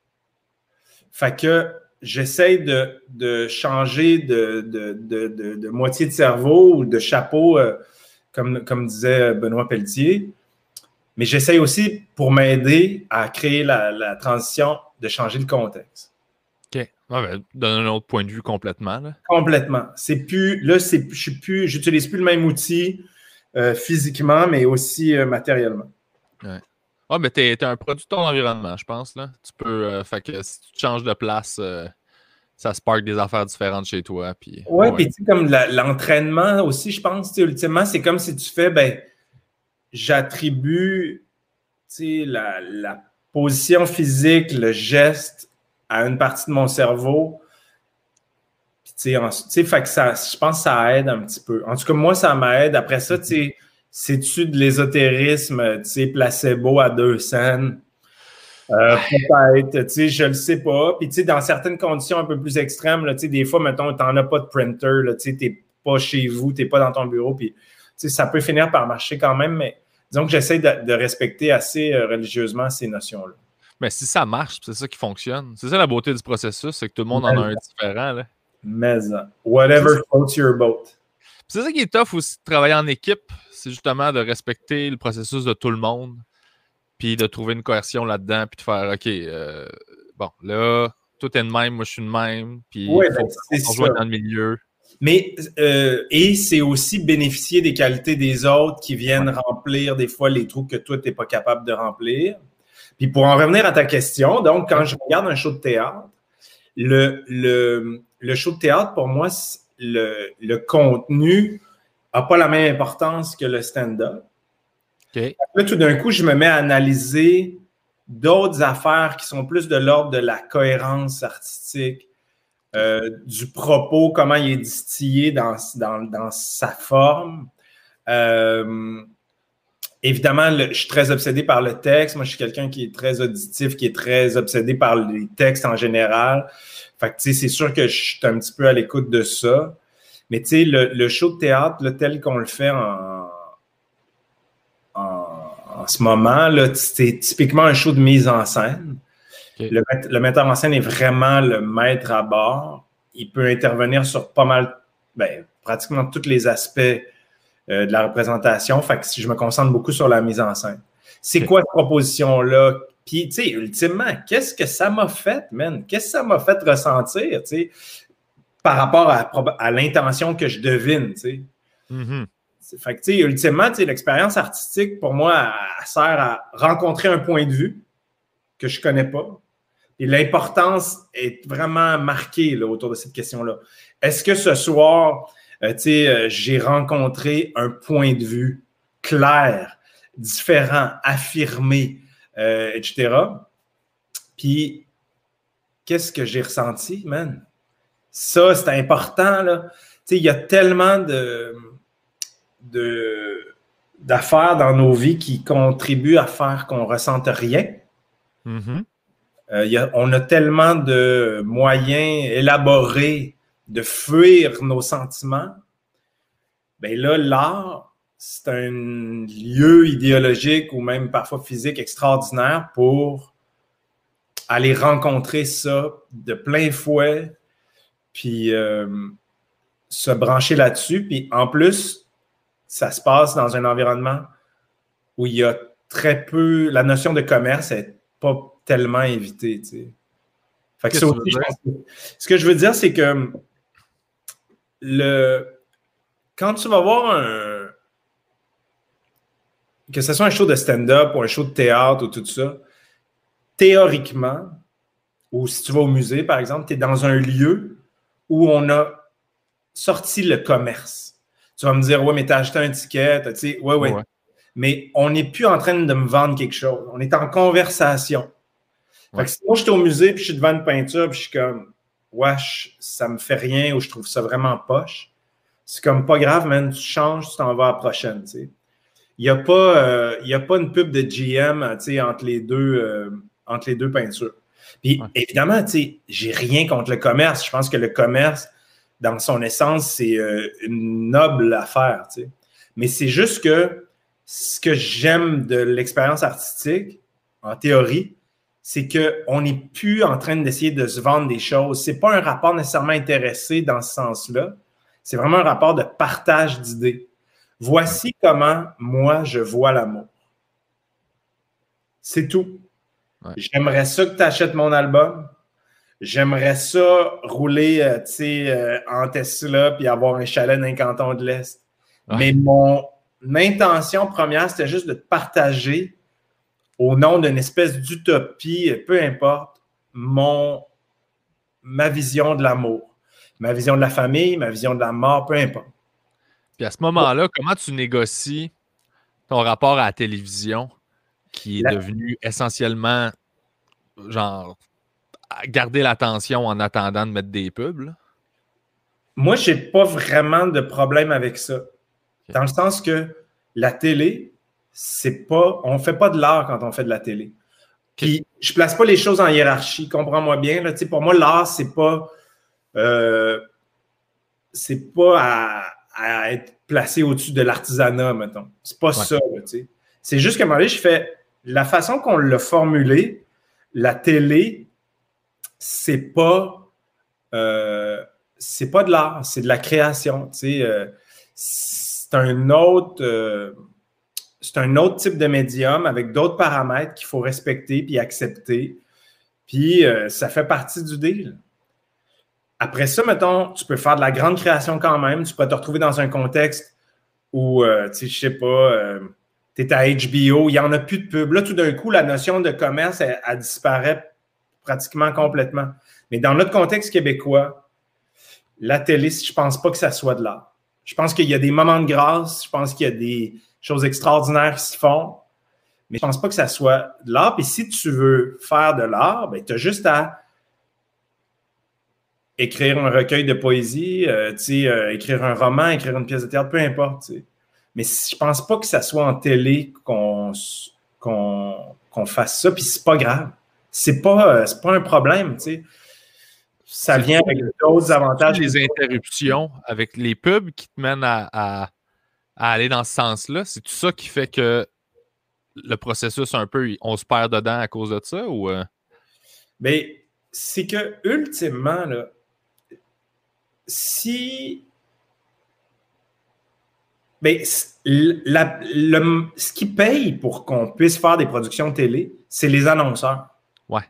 B: Fait que j'essaie de, de changer de, de, de, de, de moitié de cerveau ou de chapeau, euh, comme, comme disait Benoît Pelletier. Mais j'essaie aussi, pour m'aider à créer la, la transition, de changer le contexte.
A: OK. Ah ben, d'un autre point de vue complètement. Là.
B: Complètement. C'est plus, là, c'est, je suis plus, j'utilise plus le même outil euh, physiquement, mais aussi euh, matériellement.
A: Ouais. Ah, mais t'es, t'es un produit de ton environnement, je pense. Là. Tu peux, euh, fait que si tu changes de place, euh, ça spark des affaires différentes chez toi. Puis,
B: ouais,
A: ouais,
B: puis tu sais, comme la, l'entraînement aussi, je pense, ultimement, c'est comme si tu fais, ben, j'attribue, tu sais, la, la position physique, le geste à une partie de mon cerveau. Puis, tu Tu sais, fait que ça, je pense que ça aide un petit peu. En tout cas, moi, ça m'aide. Après ça, tu sais, c'est-tu de l'ésotérisme, tu sais, placebo à deux cents? Euh, peut-être, tu sais, je le sais pas. Puis, tu sais, dans certaines conditions un peu plus extrêmes, là, tu sais, des fois, mettons, t'en as pas de printer, là, tu sais, t'es pas chez vous, t'es pas dans ton bureau, puis, tu sais, ça peut finir par marcher quand même, mais disons que j'essaie de, de respecter assez euh, religieusement ces notions-là.
A: Mais si ça marche, c'est ça qui fonctionne. C'est ça la beauté du processus, c'est que tout le monde en a un différent, là.
B: Mais, whatever floats your boat.
A: C'est ça qui est tough aussi de travailler en équipe, c'est justement de respecter le processus de tout le monde, puis de trouver une coercion là-dedans, puis de faire, OK, euh, bon, là, tout est de même, moi je suis de même, puis
B: ouais,
A: il faut
B: ben,
A: qu'on joue dans le milieu.
B: Mais, euh, et c'est aussi bénéficier des qualités des autres qui viennent ouais. remplir des fois les trous que toi, tu n'es pas capable de remplir. Puis pour en revenir à ta question, donc, quand je regarde un show de théâtre, le, le, le show de théâtre, pour moi, le, le contenu n'a pas la même importance que le stand-up.
A: Okay.
B: Là, tout d'un coup, je me mets à analyser d'autres affaires qui sont plus de l'ordre de la cohérence artistique, euh, du propos, comment il est distillé dans, dans, dans sa forme. Euh, évidemment, le, je suis très obsédé par le texte. Moi, je suis quelqu'un qui est très auditif, qui est très obsédé par les textes en général. Fait que, tu sais, c'est sûr que je suis un petit peu à l'écoute de ça. Mais, tu sais, le, le show de théâtre, là, tel qu'on le fait en, en, en ce moment, là, c'est typiquement un show de mise en scène. Okay. Le, le metteur en scène est vraiment le maître à bord. Il peut intervenir sur pas mal, ben, pratiquement tous les aspects euh, de la représentation. Fait que si je me concentre beaucoup sur la mise en scène. C'est okay. quoi cette proposition-là? Puis, tu sais, ultimement, qu'est-ce que ça m'a fait, man? Qu'est-ce que ça m'a fait ressentir, tu sais, par rapport à, à l'intention que je devine, tu sais?
A: Mm-hmm.
B: Fait que, tu sais, ultimement, tu sais, l'expérience artistique, pour moi, elle, elle sert à rencontrer un point de vue que je connais pas. Et l'importance est vraiment marquée là, autour de cette question-là. Est-ce que ce soir, euh, tu sais, euh, j'ai rencontré un point de vue clair, différent, affirmé, euh, et cetera. Puis, qu'est-ce que j'ai ressenti, man? Ça, c'est important, là. Tu sais, il y a tellement de, de, d'affaires dans nos vies qui contribuent à faire qu'on ne ressente rien.
A: Mm-hmm.
B: Euh, y a, on a tellement de moyens élaborés de fuir nos sentiments. Bien là, l'art, c'est un lieu idéologique ou même parfois physique extraordinaire pour aller rencontrer ça de plein fouet, puis euh, se brancher là-dessus. Puis en plus, ça se passe dans un environnement où il y a très peu... La notion de commerce n'est pas tellement évité, tu sais. Fait que ça aussi, je pense que, ce que je veux dire, c'est que le, quand tu vas voir un, que ce soit un show de stand-up ou un show de théâtre ou tout ça, théoriquement, ou si tu vas au musée, par exemple, tu es dans un lieu où on a sorti le commerce. Tu vas me dire, ouais, mais tu as acheté un ticket, tu sais, ouais, ouais, ouais. Mais on n'est plus en train de me vendre quelque chose. On est en conversation. Fait que si moi, je suis au musée, puis je suis devant une peinture, puis je suis comme, wesh, ça me fait rien, ou je trouve ça vraiment poche. C'est comme, pas grave, man, tu changes, tu t'en vas à la prochaine, tu sais. Il n'y a pas, euh, il y a pas une pub de G M, tu sais, entre les deux, euh, entre les deux peintures. Puis, ouais. Évidemment, tu sais, j'ai rien contre le commerce. Je pense que le commerce, dans son essence, c'est euh, une noble affaire, tu sais. Mais c'est juste que ce que j'aime de l'expérience artistique, en théorie, c'est qu'on n'est plus en train d'essayer de se vendre des choses. Ce n'est pas un rapport nécessairement intéressé dans ce sens-là. C'est vraiment un rapport de partage d'idées. Voici comment moi, je vois l'amour. C'est tout. Ouais. J'aimerais ça que tu achètes mon album. J'aimerais ça rouler euh, tu sais, euh, en Tesla puis avoir un chalet dans un canton de l'Est. Ouais. Mais mon intention première, c'était juste de te partager au nom d'une espèce d'utopie, peu importe, mon, ma vision de l'amour, ma vision de la famille, ma vision de la mort, peu importe.
A: Puis à ce moment-là, comment tu négocies ton rapport à la télévision qui est la... devenu essentiellement, genre, garder l'attention en attendant de mettre des pubs, là?
B: moi, je n'ai pas vraiment de problème avec ça.
A: Okay.
B: Dans le sens que la télé, c'est pas. On ne fait pas de l'art quand on fait de la télé. Puis, je ne place pas les choses en hiérarchie, comprends-moi bien. Là. Pour moi, l'art, c'est pas. Euh, c'est pas à, à être placé au-dessus de l'artisanat, mettons. C'est pas ouais. ça, tu sais. C'est juste qu'à un moment donné, je fais. La façon qu'on l'a formulé, la télé, c'est pas. Euh, c'est pas de l'art, c'est de la création. Tu sais, euh, c'est un autre. Euh, c'est un autre type de médium avec d'autres paramètres qu'il faut respecter puis accepter. Puis euh, ça fait partie du deal. Après ça, mettons, tu peux faire de la grande création quand même. Tu peux te retrouver dans un contexte où, euh, tu sais, je sais pas, euh, tu es à H B O, il n'y en a plus de pub. Là, tout d'un coup, la notion de commerce, elle, elle disparaît pratiquement complètement. Mais dans notre contexte québécois, la télé, je ne pense pas que ça soit de l'art. Je pense qu'il y a des moments de grâce, je pense qu'il y a des choses extraordinaires qui se font, mais je ne pense pas que ça soit de l'art. Puis si tu veux faire de l'art, ben, tu as juste à écrire un recueil de poésie, euh, euh, écrire un roman, écrire une pièce de théâtre, peu importe. T'sais. Mais je ne pense pas que ça soit en télé qu'on qu'on, qu'on fasse ça, puis c'est pas grave. C'est pas, euh, c'est pas un problème, tu sais. Ça c'est vient avec d'autres avantages.
A: Les interruptions avec les pubs qui te mènent à, à, à aller dans ce sens-là, c'est tout ça qui fait que le processus, un peu, on se perd dedans à cause de ça? Ou euh...
B: Bien, c'est que, ultimement, là, si... Bien, la, le, ce qui paye pour qu'on puisse faire des productions télé, c'est les annonceurs.
A: Ouais.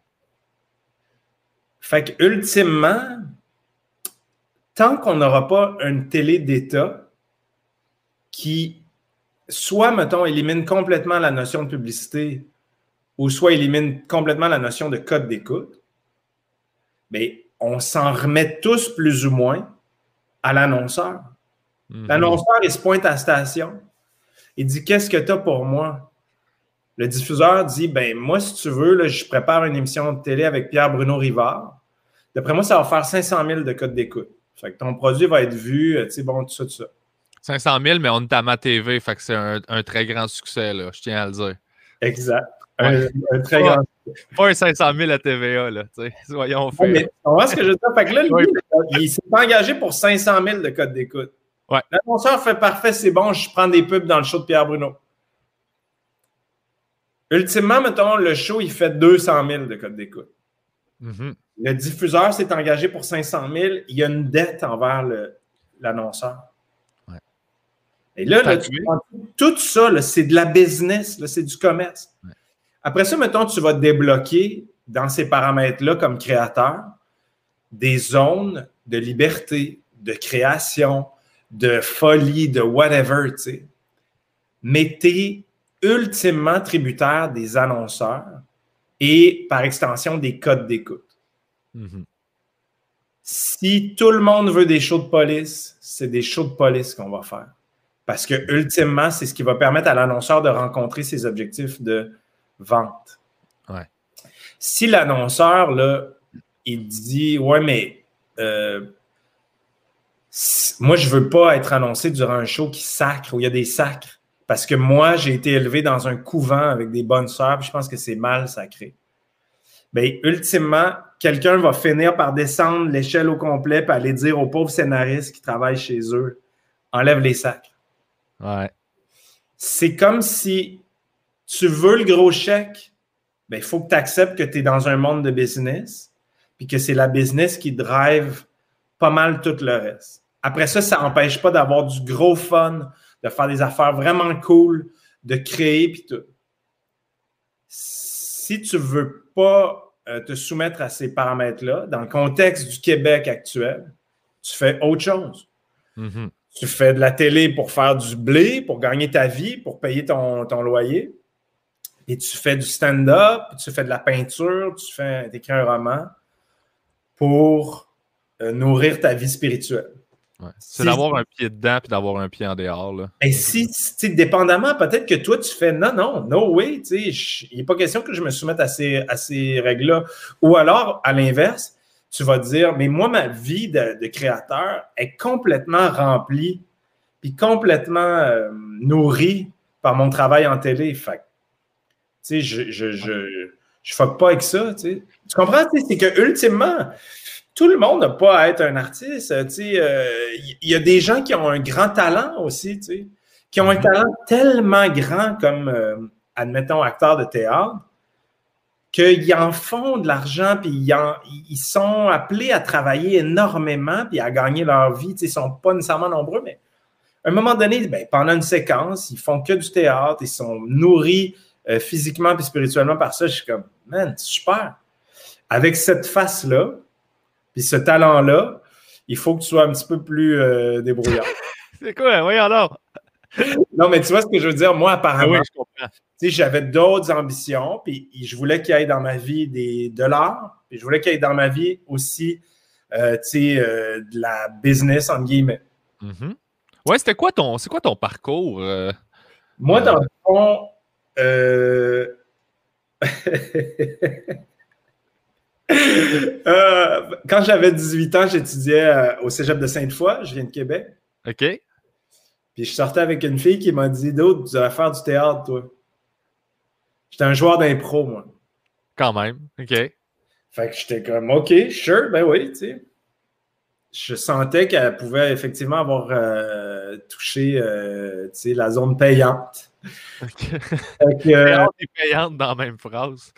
B: Fait que, ultimement, tant qu'on n'aura pas une télé d'État qui, soit, mettons, élimine complètement la notion de publicité ou soit élimine complètement la notion de code d'écoute, bien, on s'en remet tous plus ou moins à l'annonceur. Mm-hmm. L'annonceur, il se pointe à la station. Il dit « Qu'est-ce que tu as pour moi? » Le diffuseur dit « Ben moi, si tu veux, là, je prépare une émission de télé avec Pierre-Bruno Rivard. D'après moi, ça va faire cinq cent mille de code d'écoute. Fait que ton produit va être vu, tu sais, bon, tout ça, tout ça. »
A: cinq cent mille, mais on est à ma T V, fait que c'est un, un très grand succès, là, je tiens à le dire.
B: Exact. Un, ouais. un très pas, grand succès.
A: Pas un cinq cent mille à T V A, là, tu sais, soyons faits.
B: Ouais, on voit ce que je veux dire. Fait que là, lui, oui. il s'est engagé pour cinq cent mille de code d'écoute.
A: Ouais.
B: L'annonceur fait parfait, c'est bon, je prends des pubs dans le show de Pierre-Bruno. Ultimement, mettons, le show, il fait deux cent mille de code d'écoute.
A: Mm-hmm.
B: Le diffuseur s'est engagé pour cinq cent mille, il y a une dette envers le, l'annonceur.
A: Ouais.
B: Et là, là tu, tout ça, là, c'est de la business, là, c'est du commerce. Ouais. Après ça, mettons, tu vas débloquer dans ces paramètres-là, comme créateur, des zones de liberté, de création, de folie, de whatever, tu sais. Mais tu es ultimement tributaire des annonceurs et, par extension, des codes d'écoute.
A: Mm-hmm.
B: Si tout le monde veut des shows de police, c'est des shows de police qu'on va faire. Parce que, ultimement, c'est ce qui va permettre à l'annonceur de rencontrer ses objectifs de vente.
A: Ouais.
B: Si l'annonceur, là, il dit « Ouais, mais... Euh, moi, je ne veux pas être annoncé durant un show qui sacre, où il y a des sacres. Parce que moi, j'ai été élevé dans un couvent avec des bonnes sœurs, puis je pense que c'est mal sacré. » Bien, ultimement, quelqu'un va finir par descendre l'échelle au complet et aller dire aux pauvres scénaristes qui travaillent chez eux, « Enlève les sacres. »
A: Ouais.
B: C'est comme si tu veux le gros chèque, bien, il faut que tu acceptes que tu es dans un monde de business, puis que c'est la business qui drive pas mal tout le reste. Après ça, ça n'empêche pas d'avoir du gros fun, de faire des affaires vraiment cool, de créer, puis tout. Si tu ne veux pas euh, te soumettre à ces paramètres-là, dans le contexte du Québec actuel, tu fais autre chose.
A: Mm-hmm.
B: Tu fais de la télé pour faire du blé, pour gagner ta vie, pour payer ton, ton loyer. Et tu fais du stand-up, tu fais de la peinture, tu fais, t'écris un roman pour euh, nourrir ta vie spirituelle.
A: Ouais. C'est si, d'avoir un pied dedans puis d'avoir un pied en dehors. Là.
B: Et si, si dépendamment, peut-être que toi, tu fais non, non, no way, il n'est pas question que je me soumette à ces, à ces règles-là. Ou alors, à l'inverse, tu vas dire, mais moi, ma vie de, de créateur est complètement remplie puis complètement euh, nourrie par mon travail en télé. Fait tu sais, je, je, je, je fuck pas avec ça, tu sais. Tu comprends? C'est que ultimement, tout le monde n'a pas à être un artiste. Il euh, y, y a des gens qui ont un grand talent aussi, tu sais, qui ont un talent tellement grand comme, euh, admettons, acteurs de théâtre, qu'ils en font de l'argent, puis ils, en, ils sont appelés à travailler énormément, puis à gagner leur vie. Ils ne sont pas nécessairement nombreux, mais à un moment donné, ben, pendant une séquence, ils font que du théâtre, ils sont nourris euh, physiquement et spirituellement par ça. Je suis comme, man, c'est super. Avec cette face-là, puis ce talent-là, il faut que tu sois un petit peu plus euh, débrouillard.
A: C'est quoi? Oui, alors?
B: Non, mais tu vois ce que je veux dire? Moi, apparemment,
A: oui, je comprends.
B: J'avais d'autres ambitions, puis je voulais qu'il y ait dans ma vie des dollars, puis je voulais qu'il y ait dans ma vie aussi euh, euh, de la business, entre guillemets.
A: Mm-hmm. Ouais, c'était quoi ton, c'est quoi ton parcours? Euh,
B: Moi, euh... dans le fond, euh... euh, quand j'avais dix-huit ans, j'étudiais au cégep de Sainte-Foy, je viens de Québec.
A: OK.
B: Puis je sortais avec une fille qui m'a dit, d'autres, tu vas faire du théâtre, toi. J'étais un joueur d'impro, moi.
A: Quand même, OK.
B: Fait que j'étais comme, OK, sure, ben oui, tu sais. Je sentais qu'elle pouvait effectivement avoir euh, touché euh, la zone payante.
A: Okay.
B: Fait que, euh,
A: et payante dans la même phrase.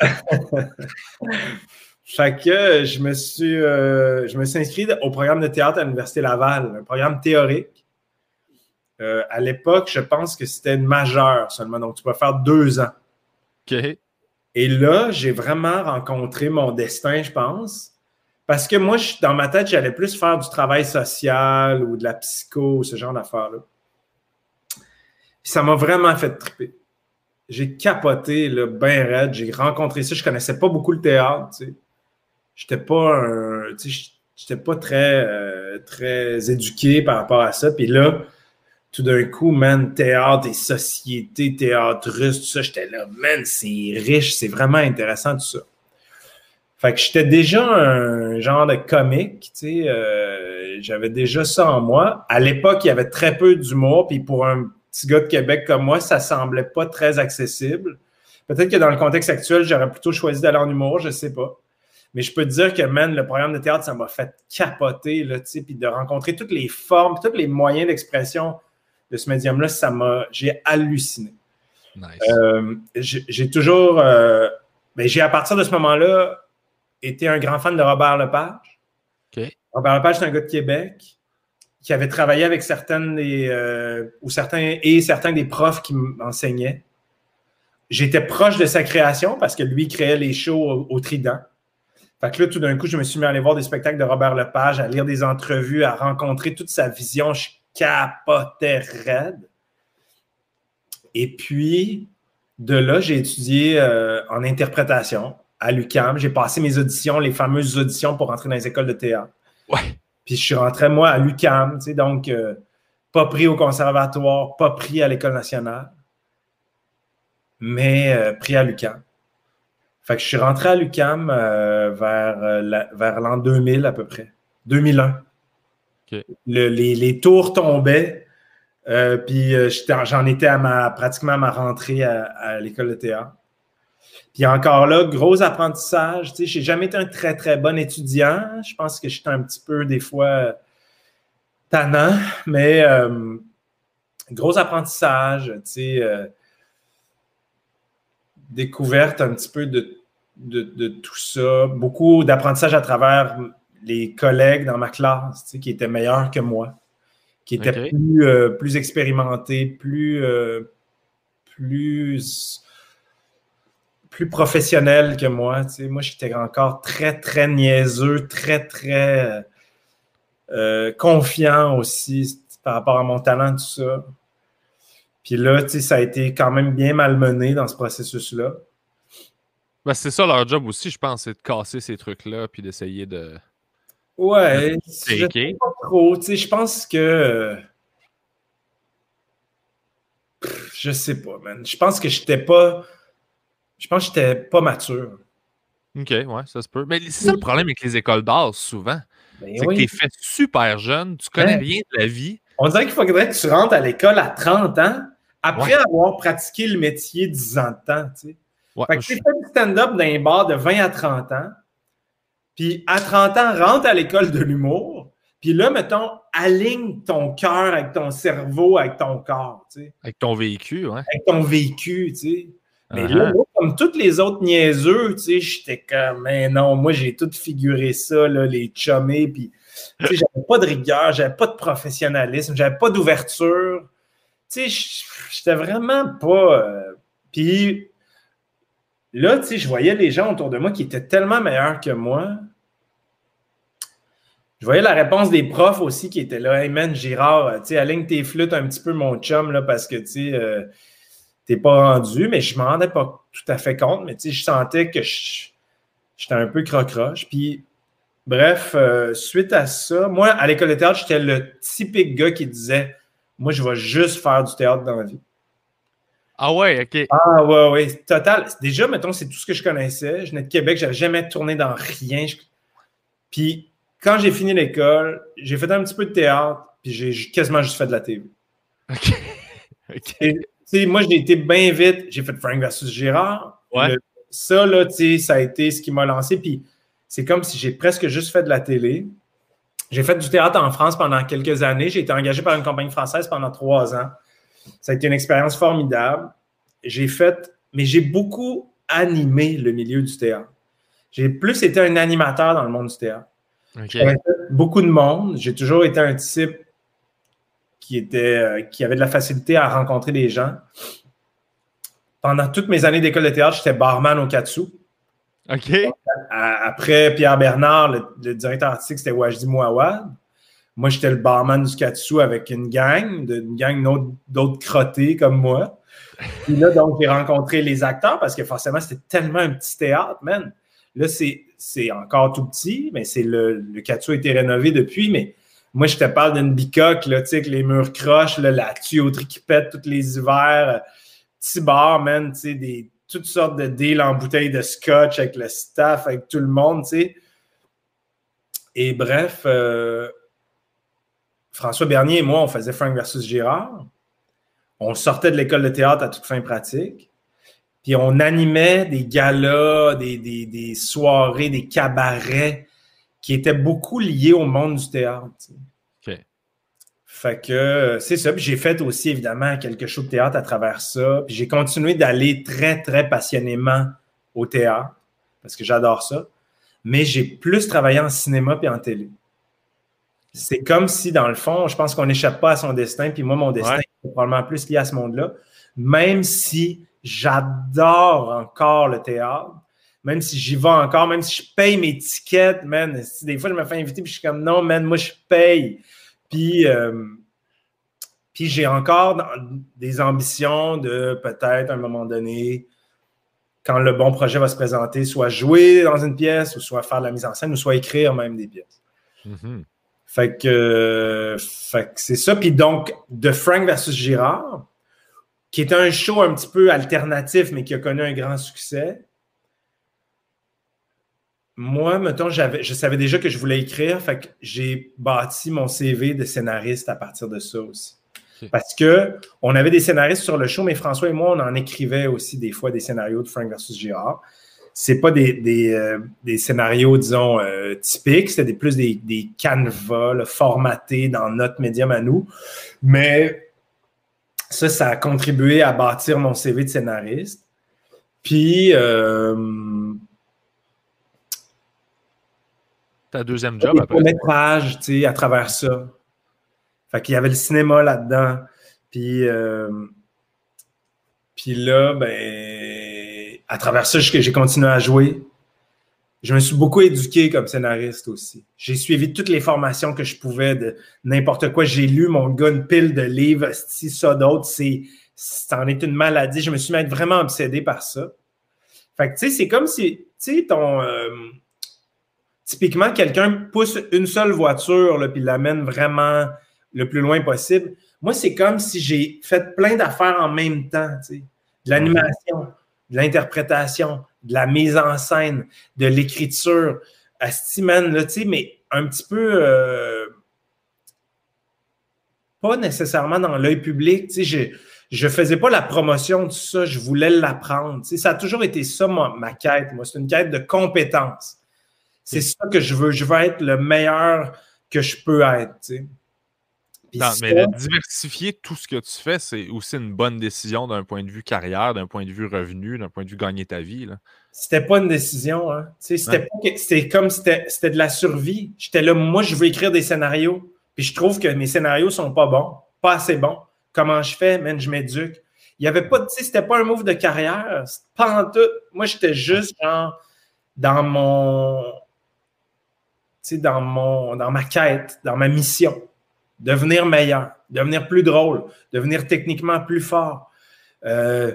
B: Fait que je me suis, euh, je me suis inscrit au programme de théâtre à l'Université Laval, un programme théorique. Euh, à l'époque, je pense que c'était une majeure seulement, donc tu peux faire deux ans.
A: OK.
B: Et là, j'ai vraiment rencontré mon destin, je pense. Parce que moi, je, dans ma tête, j'allais plus faire du travail social ou de la psycho, ce genre d'affaires-là. Ça m'a vraiment fait triper. J'ai capoté, là, ben raide. J'ai rencontré ça. Je connaissais pas beaucoup le théâtre, tu sais. J'étais pas un... Tu sais, j'étais pas très, euh, très éduqué par rapport à ça. Puis là, tout d'un coup, man, théâtre et société, théâtre russe, tout ça, j'étais là, man, c'est riche, c'est vraiment intéressant, tout ça. Fait que j'étais déjà un genre de comique, tu sais, euh, j'avais déjà ça en moi. À l'époque, il y avait très peu d'humour, puis pour un petit gars de Québec comme moi, ça semblait pas très accessible. Peut-être que dans le contexte actuel, j'aurais plutôt choisi d'aller en humour, je sais pas. Mais je peux te dire que, man, le programme de théâtre, ça m'a fait capoter, là, tu sais, puis de rencontrer toutes les formes, tous les moyens d'expression de ce médium-là, ça m'a, j'ai halluciné.
A: Nice.
B: Euh, j'ai, j'ai toujours, euh, ben, j'ai à partir de ce moment-là, été un grand fan de Robert Lepage.
A: Okay.
B: Robert Lepage, c'est un gars de Québec qui avait travaillé avec certaines des, euh, ou certains, et certains des profs qui m'enseignaient. J'étais proche de sa création parce que lui créait les shows au, au Trident. Fait que là, tout d'un coup, je me suis mis à aller voir des spectacles de Robert Lepage, à lire des entrevues, à rencontrer toute sa vision. Je capotais raide. Et puis, de là, j'ai étudié euh, en interprétation à l'U Q A M. J'ai passé mes auditions, les fameuses auditions pour entrer dans les écoles de théâtre.
A: Ouais.
B: Puis je suis rentré, moi, à l'U Q A M, tu sais, donc euh, pas pris au conservatoire, pas pris à l'École nationale, mais euh, pris à l'U Q A M. Fait que je suis rentré à l'U Q A M euh, vers, euh, la, vers l'an deux mille à peu près, deux mille un.
A: Okay.
B: Le, les, les tours tombaient, euh, puis euh, j'en étais à ma, pratiquement à ma rentrée à, à l'École de théâtre. Puis encore là, gros apprentissage. Tu sais, j'ai jamais été un très, très bon étudiant. Je pense que j'étais un petit peu, des fois, tannant, mais euh, gros apprentissage, tu sais, euh, découverte un petit peu de, de, de tout ça. Beaucoup d'apprentissage à travers les collègues dans ma classe, tu sais, qui étaient meilleurs que moi, qui étaient okay. plus, euh, plus expérimentés, plus... Euh, plus plus professionnel que moi. Tu sais. Moi, j'étais encore très, très niaiseux, très, très euh, confiant aussi par rapport à mon talent, tout ça. Puis là, tu sais, ça a été quand même bien malmené dans ce processus-là.
A: Ben, c'est ça leur job aussi, je pense, c'est de casser ces trucs-là puis d'essayer de...
B: Ouais, de je sais pas trop. Tu sais, je pense que... Pff, je sais pas, man. Je pense que j'étais pas... Je pense que j'étais pas mature.
A: OK, ouais, ça se peut. Mais c'est ça le problème avec les écoles d'art, souvent.
B: Ben
A: C'est que tu
B: oui.
A: es fait super jeune, tu connais
B: Hein?
A: rien de la vie.
B: On dirait qu'il faudrait que tu rentres à l'école à trente ans, après
A: Ouais,
B: avoir pratiqué le métier dix ans de temps, tu sais.
A: ouais,
B: Fait
A: moi,
B: que
A: je
B: tu
A: suis.
B: fais du stand-up dans un bar de vingt à trente ans, puis à trente ans, rentre à l'école de l'humour, puis là, mettons, aligne ton cœur avec ton cerveau, avec ton corps, tu sais,
A: Avec ton véhicule, ouais.
B: avec ton vécu, tu sais. Mais là,
A: Uh-huh.
B: moi, comme tous les autres niaiseux, tu sais, j'étais comme, mais non, moi, j'ai tout figuré ça, là, les chummés, puis, tu sais, j'avais pas de rigueur, j'avais pas de professionnalisme, j'avais pas d'ouverture. Tu sais, j'étais vraiment pas. Euh, Puis là, tu sais, je voyais les gens autour de moi qui étaient tellement meilleurs que moi. Je voyais la réponse des profs aussi qui étaient là. Hey man, Girard, tu sais, aligne tes flûtes un petit peu, mon chum, là, parce que tu sais, euh, t'es pas rendu. Mais je m'en rendais pas tout à fait compte. Mais tu sais, je sentais que j'étais un peu croche. Puis, bref, euh, suite à ça, moi, à l'école de théâtre, j'étais le typique gars qui disait moi, je vais juste faire du théâtre dans la vie.
A: Ah ouais, OK.
B: Ah ouais, ouais, total. Déjà, mettons, c'est tout ce que je connaissais. Je venais de Québec, j'avais jamais tourné dans rien. Je- Puis quand j'ai fini l'école, j'ai fait un petit peu de théâtre, puis j'ai quasiment juste fait de la T V.
A: OK. OK.
B: Et, tu sais, moi, j'ai été bien vite. J'ai fait Frank versus Gérard.
A: Ouais.
B: Le- ça, là, tu sais, ça a été ce qui m'a lancé. Puis c'est comme si j'ai presque juste fait de la télé. J'ai fait du théâtre en France pendant quelques années. J'ai été engagé par une compagnie française pendant trois ans. Ça a été une expérience formidable. J'ai fait, mais j'ai beaucoup animé le milieu du théâtre. J'ai plus été un animateur dans le monde du théâtre.
A: OK.
B: Je connaissais beaucoup de monde. J'ai toujours été un type qui, était, euh, qui avait de la facilité à rencontrer des gens. Pendant toutes mes années d'école de théâtre, j'étais barman au Katsu.
A: OK.
B: Après Pierre Bernard, le, le directeur artistique, c'était Wajdi Mouawad. Moi, j'étais le barman du Katsu avec une gang, de, une gang d'autres crottés comme moi. Puis là, donc, j'ai rencontré les acteurs parce que forcément, c'était tellement un petit théâtre, man. Là, c'est encore tout petit, mais c'est le, le Katsu a été rénové depuis, mais moi, je te parle d'une bicoque, là, tu sais, avec les murs croches, là, la tuyauterie qui pète tous les hivers, petit bar, man, tu sais, des, toutes sortes de deals en bouteille de scotch avec le staff, avec tout le monde, tu sais. Et bref, euh, François Bernier et moi, on faisait Frank versus Girard. On sortait de l'école de théâtre à toute fin pratique. Puis on animait des galas, des, des, des soirées, des cabarets qui étaient beaucoup liés au monde du théâtre.
A: OK.
B: Fait que c'est ça. Puis j'ai fait aussi, évidemment, quelques shows de théâtre à travers ça. Puis j'ai continué d'aller très, très passionnément au théâtre parce que j'adore ça. Mais j'ai plus travaillé en cinéma puis en télé. C'est comme si, dans le fond, je pense qu'on n'échappe pas à son destin. Puis moi, mon destin
A: Ouais.
B: est probablement plus lié à ce monde-là. Même si j'adore encore le théâtre, même si j'y vais encore, même si je paye mes tickets, man, des fois, je me fais inviter, puis je suis comme, non, man, moi, je paye. Puis, euh, puis j'ai encore des ambitions de peut-être, à un moment donné, quand le bon projet va se présenter, soit jouer dans une pièce, ou soit faire de la mise en scène, ou soit écrire même des pièces.
A: Mm-hmm.
B: Fait que, euh, fait que c'est ça. Puis donc, de Frank versus Girard, qui est un show un petit peu alternatif, mais qui a connu un grand succès. Moi, mettons, j'avais, je savais déjà que je voulais écrire, fait que j'ai bâti mon C V de scénariste à partir de ça aussi. Okay. Parce que on avait des scénaristes sur le show, mais François et moi, on en écrivait aussi des fois des scénarios de Frank versus Girard. C'est pas des, des, euh, des scénarios, disons, euh, typiques, c'était des, plus des, des canevas là, formatés dans notre médium à nous. Mais ça, ça a contribué à bâtir mon C V de scénariste. Puis, euh,
A: ta deuxième job après.
B: Court-métrage, tu sais, à travers ça. Fait qu'il y avait le cinéma là-dedans. Puis, euh, puis là, ben, à travers ça, j'ai continué à jouer. Je me suis beaucoup éduqué comme scénariste aussi. J'ai suivi toutes les formations que je pouvais de n'importe quoi. J'ai lu, mon gars, une pile de livres, ça, d'autres. C'est, c'en est une maladie. Je me suis même vraiment obsédé par ça. Fait que, tu sais, c'est comme si, tu sais, ton... Euh, typiquement, quelqu'un pousse une seule voiture là, puis l'amène vraiment le plus loin possible. Moi, c'est comme si j'ai fait plein d'affaires en même temps. Tu sais. De l'animation, de l'interprétation, de la mise en scène, de l'écriture. Asti, man, là, tu sais, mais un petit peu... Euh, pas nécessairement dans l'œil public. Tu sais, je je faisais pas la promotion de ça, je voulais l'apprendre. Tu sais, ça a toujours été ça, ma, ma quête. Moi, c'est une quête de compétence. C'est ça que je veux. Je veux être le meilleur que je peux être. Tu sais.
A: Non, mais de diversifier tout ce que tu fais, c'est aussi une bonne décision d'un point de vue carrière, d'un point de vue revenu, d'un point de vue gagner ta vie. Là.
B: C'était pas une décision. Hein. C'était, ouais. c'était comme c'était, c'était de la survie. J'étais là, moi, je veux écrire des scénarios. Puis je trouve que mes scénarios sont pas bons, pas assez bons. Comment je fais, man, je m'éduque. Il y avait pas, tu sais, c'était pas un move de carrière. Pas en tout. Moi, j'étais juste genre dans mon, tu sais, dans mon, dans ma quête, dans ma mission. Devenir meilleur, devenir plus drôle, devenir techniquement plus fort. Euh,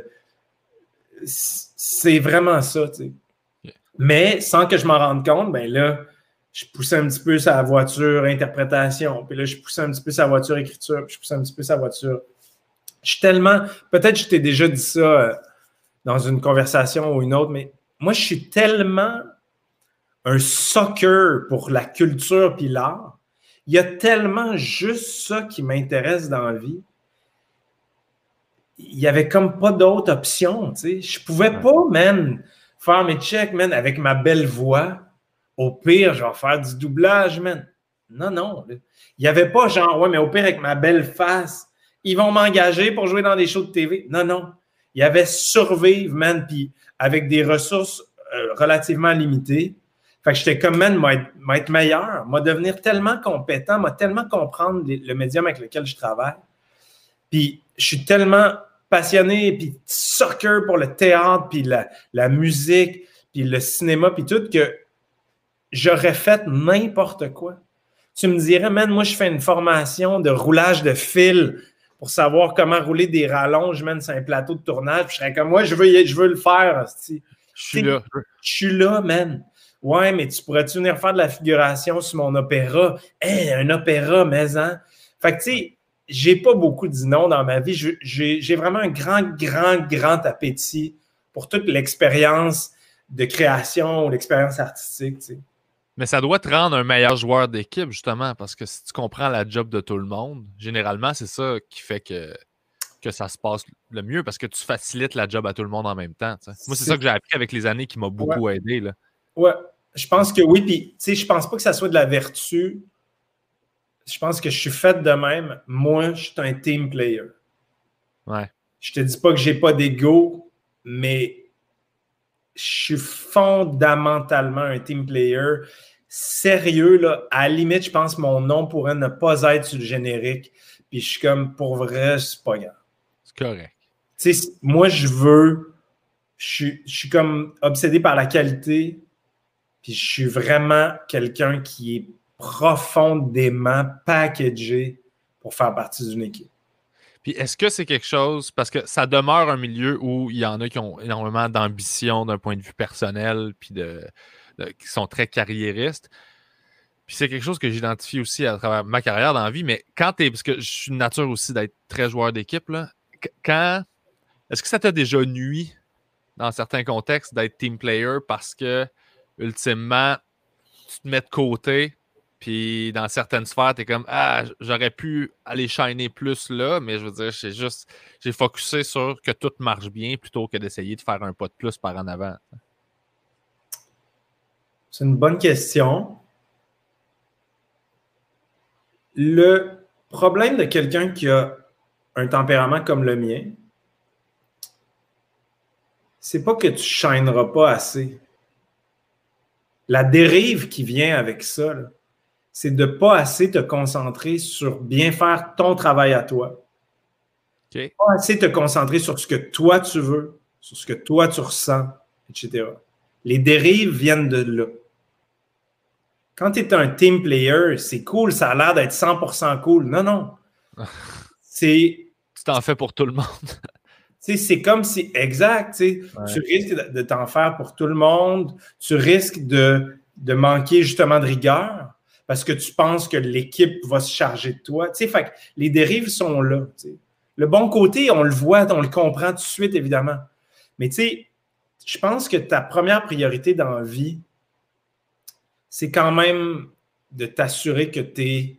B: c'est vraiment ça, tu sais. Yeah. Mais sans que je m'en rende compte, ben là, je poussais un petit peu sa voiture interprétation, puis là, je poussais un petit peu sa voiture écriture, puis je poussais un petit peu sa voiture. Je suis tellement... Peut-être que je t'ai déjà dit ça euh, dans une conversation ou une autre, mais moi, je suis tellement un sucker pour la culture puis l'art. Il y a tellement juste ça qui m'intéresse dans la vie. Il n'y avait comme pas d'autre option, tu sais. Je pouvais pas, man, faire mes checks, man, avec ma belle voix. Au pire, je vais faire du doublage, man. Non, non. Il n'y avait pas genre, ouais, mais au pire, avec ma belle face, ils vont m'engager pour jouer dans des shows de T V. Non, non. Il y avait survivre, man, puis avec des ressources euh, relativement limitées. Fait que j'étais comme, man, m'être meilleur, m'a devenir tellement compétent, m'a tellement comprendre le médium avec lequel je travaille. Puis je suis tellement passionné, puis soccer pour le théâtre, puis la, la musique, puis le cinéma, puis tout, que j'aurais fait n'importe quoi. Tu me dirais, man, moi, je fais une formation de roulage de fil pour savoir comment rouler des rallonges, man, sur un plateau de tournage. Puis je serais comme, moi, je veux, je veux le faire. Je
A: suis là.
B: Je suis là, man. Ouais, mais tu pourrais-tu venir faire de la figuration sur mon opéra? Hey, un opéra, mais hein? Fait que, tu sais, j'ai pas beaucoup dit non dans ma vie. J'ai, j'ai vraiment un grand, grand, grand appétit pour toute l'expérience de création ou l'expérience artistique, tu sais.
A: Mais ça doit te rendre un meilleur joueur d'équipe, justement, parce que si tu comprends la job de tout le monde, généralement, c'est ça qui fait que, que ça se passe le mieux, parce que tu facilites la job à tout le monde en même temps. T'sais. Moi, c'est, c'est ça que j'ai appris avec les années qui m'a beaucoup ouais. aidé, là.
B: Ouais. Je pense que oui, puis tu sais, je pense pas que ça soit de la vertu. Je pense que je suis fait de même. Moi, je suis un team player.
A: Ouais.
B: Je te dis pas que j'ai pas d'ego, mais je suis fondamentalement un team player. Sérieux, là, à la limite, je pense que mon nom pourrait ne pas être sur le générique. Puis je suis comme, pour vrai, c'est pas grave.
A: C'est correct.
B: Tu sais, moi, je veux... Je suis, je suis comme obsédé par la qualité. Puis je suis vraiment quelqu'un qui est profondément packagé pour faire partie d'une équipe.
A: Puis est-ce que c'est quelque chose, parce que ça demeure un milieu où il y en a qui ont énormément d'ambition d'un point de vue personnel, puis de, de, qui sont très carriéristes. Puis c'est quelque chose que j'identifie aussi à travers ma carrière dans la vie, mais quand tu es, parce que je suis de nature aussi d'être très joueur d'équipe, là, quand, est-ce que ça t'a déjà nui dans certains contextes d'être team player parce que ultimement, tu te mets de côté, puis dans certaines sphères, tu es comme « Ah, j'aurais pu aller shiner plus là, mais je veux dire, j'ai juste, j'ai focusé sur que tout marche bien plutôt que d'essayer de faire un pas de plus par en avant. »
B: C'est une bonne question. Le problème de quelqu'un qui a un tempérament comme le mien, c'est pas que tu shineras pas assez. La dérive qui vient avec ça, là, c'est de ne pas assez te concentrer sur bien faire ton travail à toi.
A: Okay.
B: Pas assez te concentrer sur ce que toi tu veux, sur ce que toi tu ressens, et cetera. Les dérives viennent de là. Quand tu es un team player, c'est cool, ça a l'air d'être cent pour cent cool. Non, non. C'est...
A: Tu t'en fais pour tout le monde.
B: C'est comme si, exact, ouais. Tu risques de, de t'en faire pour tout le monde, tu risques de, de manquer justement de rigueur parce que tu penses que l'équipe va se charger de toi. Fait que les dérives sont là. T'sais. Le bon côté, on le voit, on le comprend tout de suite, évidemment. Mais tu sais, je pense que ta première priorité dans la vie, c'est quand même de t'assurer que tu es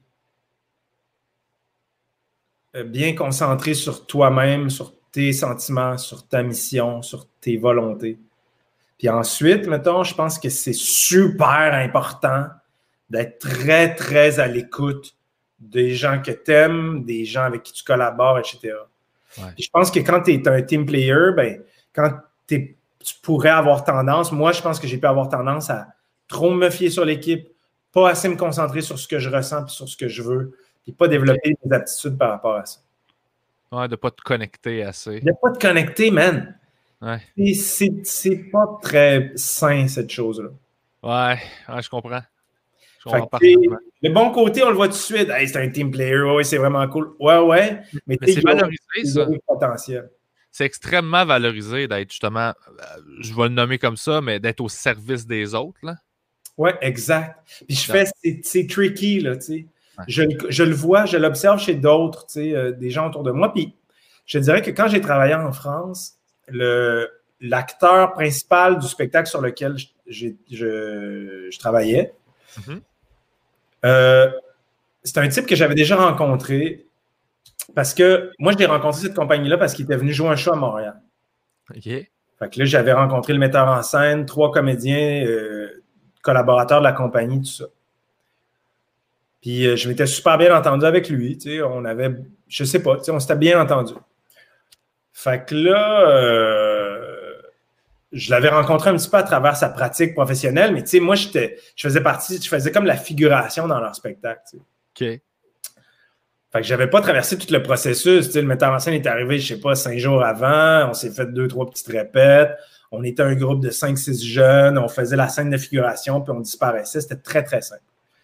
B: bien concentré sur toi-même, sur tes sentiments, sur ta mission, sur tes volontés. Puis ensuite, mettons, je pense que c'est super important d'être très, très à l'écoute des gens que tu aimes, des gens avec qui tu collabores, et cetera. Ouais. Puis je pense que quand tu es un team player, ben, quand t'es, tu pourrais avoir tendance, moi, je pense que j'ai pu avoir tendance à trop me fier sur l'équipe, pas assez me concentrer sur ce que je ressens et sur ce que je veux, puis pas développer okay. des aptitudes par rapport à ça.
A: Ouais, de ne pas te connecter assez.
B: De ne pas te connecter, man.
A: Ouais.
B: Et c'est, c'est pas très sain, cette chose-là.
A: Ouais, ouais je comprends. Je
B: comprends parfaitement. Le bon côté, on le voit tout de suite. Hey, c'est un team player, ouais, c'est vraiment cool. Ouais, ouais.
A: Mais, mais c'est valorisé, ça.
B: Potentiel.
A: C'est extrêmement valorisé d'être justement, je vais le nommer comme ça, mais d'être au service des autres, là.
B: Ouais, exact. Puis je fais, c'est, c'est tricky, là, tu sais. Ouais. Je, je le vois, je l'observe chez d'autres, tu sais, euh, des gens autour de moi. Puis je dirais que quand j'ai travaillé en France, le, l'acteur principal du spectacle sur lequel je, je, je, je travaillais, mm-hmm. euh, c'est un type que j'avais déjà rencontré parce que moi, je l'ai rencontré cette compagnie-là parce qu'il était venu jouer un show à Montréal.
A: OK.
B: Fait que là, j'avais rencontré le metteur en scène, trois comédiens, euh, collaborateurs de la compagnie, tout ça. Puis euh, je m'étais super bien entendu avec lui, tu sais, on avait, je sais pas, tu sais, on s'était bien entendu. Fait que là, euh, je l'avais rencontré un petit peu à travers sa pratique professionnelle, mais tu sais, moi, j'étais, je faisais partie, je faisais comme la figuration dans leur spectacle, tu
A: sais. OK.
B: Fait que j'avais pas traversé tout le processus, tu sais, le metteur en scène est arrivé, je sais pas, cinq jours avant, on s'est fait deux, trois petites répètes, on était un groupe de cinq, six jeunes, on faisait la scène de figuration, puis on disparaissait, c'était très, très simple.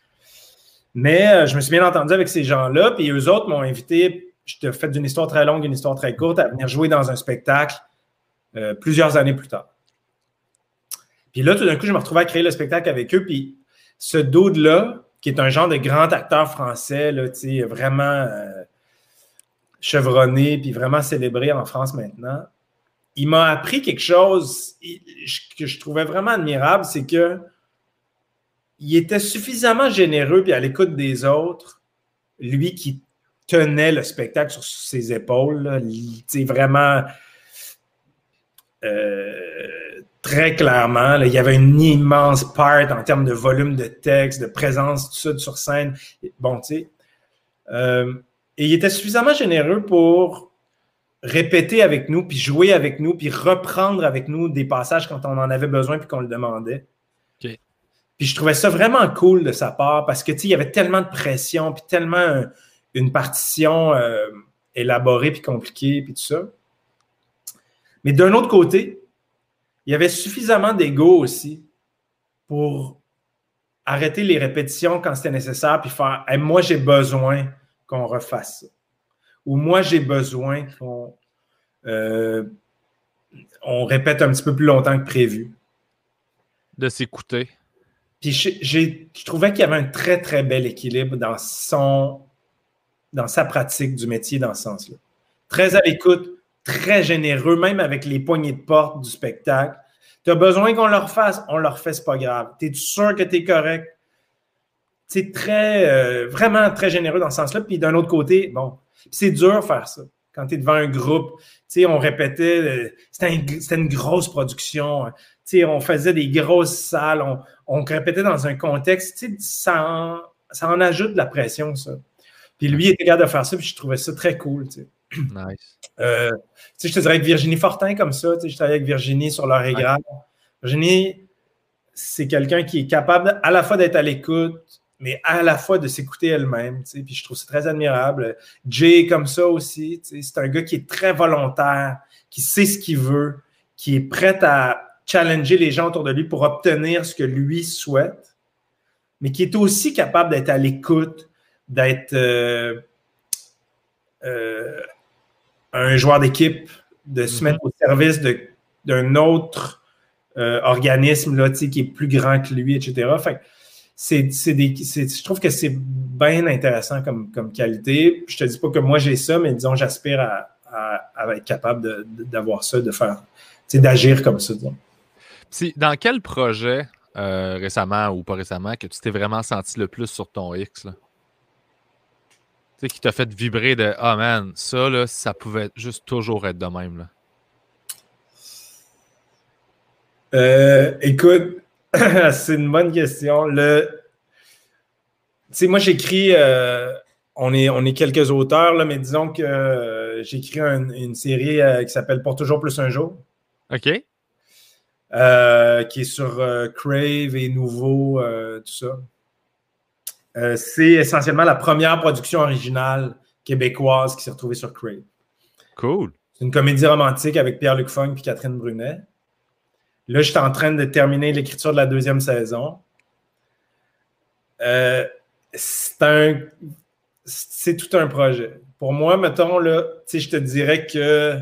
B: Mais euh, je me suis bien entendu avec ces gens-là, puis eux autres m'ont invité, je te fais d'une histoire très longue, une histoire très courte, à venir jouer dans un spectacle euh, plusieurs années plus tard. Puis là, tout d'un coup, je me retrouvais à créer le spectacle avec eux, puis ce dude-là, qui est un genre de grand acteur français, là, vraiment euh, chevronné, puis vraiment célébré en France maintenant, il m'a appris quelque chose que je trouvais vraiment admirable, c'est que il était suffisamment généreux puis à l'écoute des autres, lui qui tenait le spectacle sur ses épaules, là, vraiment euh, très clairement. Là, il y avait une immense part en termes de volume de texte, de présence, tout ça sur scène. Bon, tu sais. Euh, et il était suffisamment généreux pour répéter avec nous, puis jouer avec nous, puis reprendre avec nous des passages quand on en avait besoin puis qu'on le demandait.
A: Okay.
B: Puis je trouvais ça vraiment cool de sa part parce que, tu sais, il y avait tellement de pression, puis tellement un, une partition euh, élaborée puis compliquée, puis tout ça. Mais d'un autre côté, il y avait suffisamment d'ego aussi pour arrêter les répétitions quand c'était nécessaire puis faire hey, « moi, j'ai besoin qu'on refasse ça ». Ou « moi, j'ai besoin qu'on euh, on répète un petit peu plus longtemps que prévu ».
A: De s'écouter.
B: Puis j'ai, j'ai, je trouvais qu'il y avait un très, très bel équilibre dans son, dans sa pratique du métier dans ce sens-là. Très à l'écoute, très généreux, même avec les poignées de porte du spectacle. Tu as besoin qu'on le refasse, on le refait, c'est pas grave. Tu es sûr que tu es correct? C'est très, euh, vraiment très généreux dans ce sens-là. Puis d'un autre côté, bon, c'est dur de faire ça. Quand tu es devant un groupe, tu sais, on répétait, euh, c'était, un, c'était une grosse production. Tu sais, on faisait des grosses salles, on, on répétait dans un contexte, tu sais, ça en, ça en ajoute de la pression, ça. Puis lui, il était capable de faire ça, puis je trouvais ça très cool, tu sais.
A: Nice.
B: Euh, tu sais, je te dirais avec Virginie Fortin comme ça, tu sais, je travaillais avec Virginie sur l'heure et grade. Virginie, c'est quelqu'un qui est capable à la fois d'être à l'écoute, mais à la fois de s'écouter elle-même, tu sais, puis je trouve ça très admirable. Jay, comme ça aussi, tu sais, c'est un gars qui est très volontaire, qui sait ce qu'il veut, qui est prêt à challenger les gens autour de lui pour obtenir ce que lui souhaite, mais qui est aussi capable d'être à l'écoute, d'être euh, euh, un joueur d'équipe, de se mm-hmm. mettre au service de, d'un autre euh, organisme là, qui est plus grand que lui, et cetera. Fait que c'est, c'est des, c'est, je trouve que c'est bien intéressant comme, comme qualité. Je te dis pas que moi j'ai ça, mais disons, j'aspire à, à, à être capable de, de, d'avoir ça, de faire, d'agir comme ça. Disons.
A: Si, dans quel projet, euh, récemment ou pas récemment, que tu t'es vraiment senti le plus sur ton X, là? Tu sais, qui t'a fait vibrer de « Ah, man, ça, là, ça pouvait juste toujours être de même, là. »
B: Euh, écoute, c'est une bonne question. Le... Tu sais, moi, j'écris... Euh, on, est, on est quelques auteurs, là, mais disons que euh, j'écris un, une série euh, qui s'appelle « Pour toujours plus un jour ».
A: OK.
B: Euh, qui est sur euh, Crave et Nouveau, euh, tout ça. Euh, c'est essentiellement la première production originale québécoise qui s'est retrouvée sur Crave.
A: Cool.
B: C'est une comédie romantique avec Pierre-Luc Funk et Catherine Brunet. Là, je suis en train de terminer l'écriture de la deuxième saison. Euh, c'est un... C'est tout un projet. Pour moi, mettons, là, tu sais, je te dirais que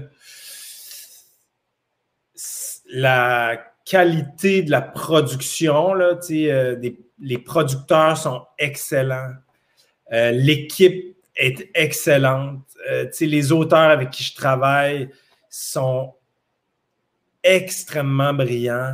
B: la qualité de la production, là, tu sais, euh, des, les producteurs sont excellents. Euh, l'équipe est excellente. Euh, tu sais, les auteurs avec qui je travaille sont extrêmement brillants.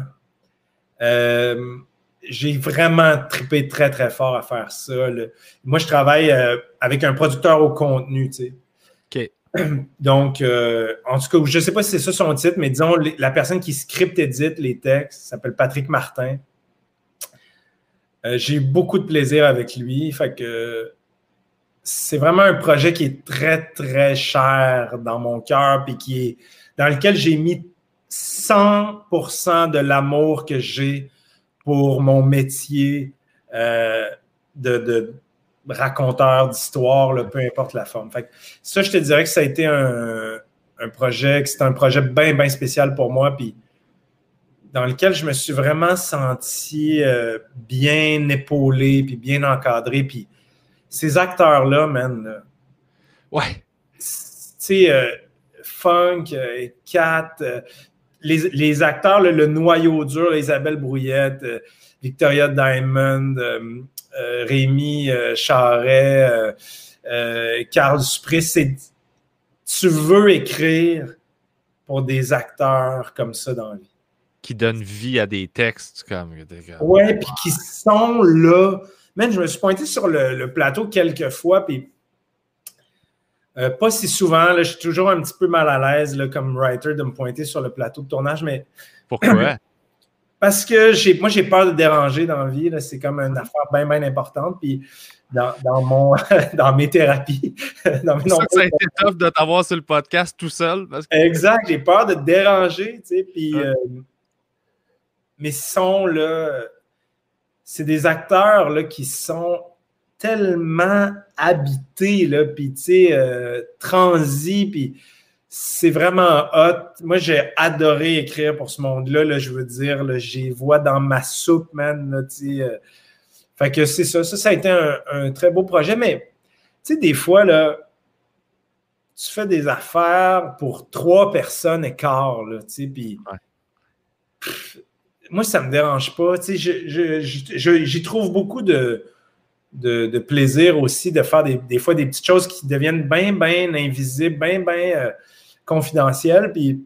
B: Euh, j'ai vraiment trippé très, très fort à faire ça, là. Moi, je travaille euh, avec un producteur au contenu, tu sais.
A: OK.
B: Donc, euh, en tout cas, je ne sais pas si c'est ça son titre, mais disons, la personne qui script édite les textes s'appelle Patrick Martin. Euh, j'ai eu beaucoup de plaisir avec lui. Fait que c'est vraiment un projet qui est très, très cher dans mon cœur puis qui est dans lequel j'ai mis cent pour cent de l'amour que j'ai pour mon métier euh, de, de raconteur d'histoire, là, peu importe la forme. Fait que ça, je te dirais que ça a été un, un projet, que c'est un projet bien, bien spécial pour moi, puis dans lequel je me suis vraiment senti euh, bien épaulé, puis bien encadré, puis ces acteurs-là, man, là,
A: ouais.
B: Tu sais, euh, Funk, euh, Kat, euh, les, les acteurs, là, le noyau dur, là, Isabelle Brouillette, euh, Victoria Diamond, euh, euh, Rémi euh, Charret, euh, euh, Carl Supris, c'est tu veux écrire pour des acteurs comme ça dans la vie.
A: Qui donnent vie à des textes comme. comme...
B: Ouais, puis qui sont là. Man, je me suis pointé sur le, le plateau quelques fois, puis euh, pas si souvent. Là, je suis toujours un petit peu mal à l'aise là, comme writer de me pointer sur le plateau de tournage, mais.
A: Pourquoi?
B: Parce que j'ai, moi, j'ai peur de déranger dans la vie. Là. C'est comme une affaire bien, bien importante. Puis dans, dans, mon, dans mes thérapies. Dans mes
A: c'est ça que ça a été tough de t'avoir sur le podcast tout seul. Parce que...
B: Exact. J'ai peur de te déranger. Tu sais, puis, ouais. euh, mais sont là. C'est des acteurs là, qui sont tellement habités, là, puis tu sais, euh, transis, puis c'est vraiment hot. Moi, j'ai adoré écrire pour ce monde-là, là, je veux dire, là, j'ai vois dans ma soupe, man, là, tu sais. Euh, fait que c'est ça. Ça, ça a été un, un très beau projet, mais tu sais, des fois, là, tu fais des affaires pour trois personnes et quart, là, tu sais, puis... Ouais. Pff, moi, ça ne me dérange pas. Tu sais, je, je, je, je, j'y trouve beaucoup de, de, de plaisir aussi de faire des, des fois des petites choses qui deviennent bien, bien invisibles, bien, bien euh, confidentielles. Puis,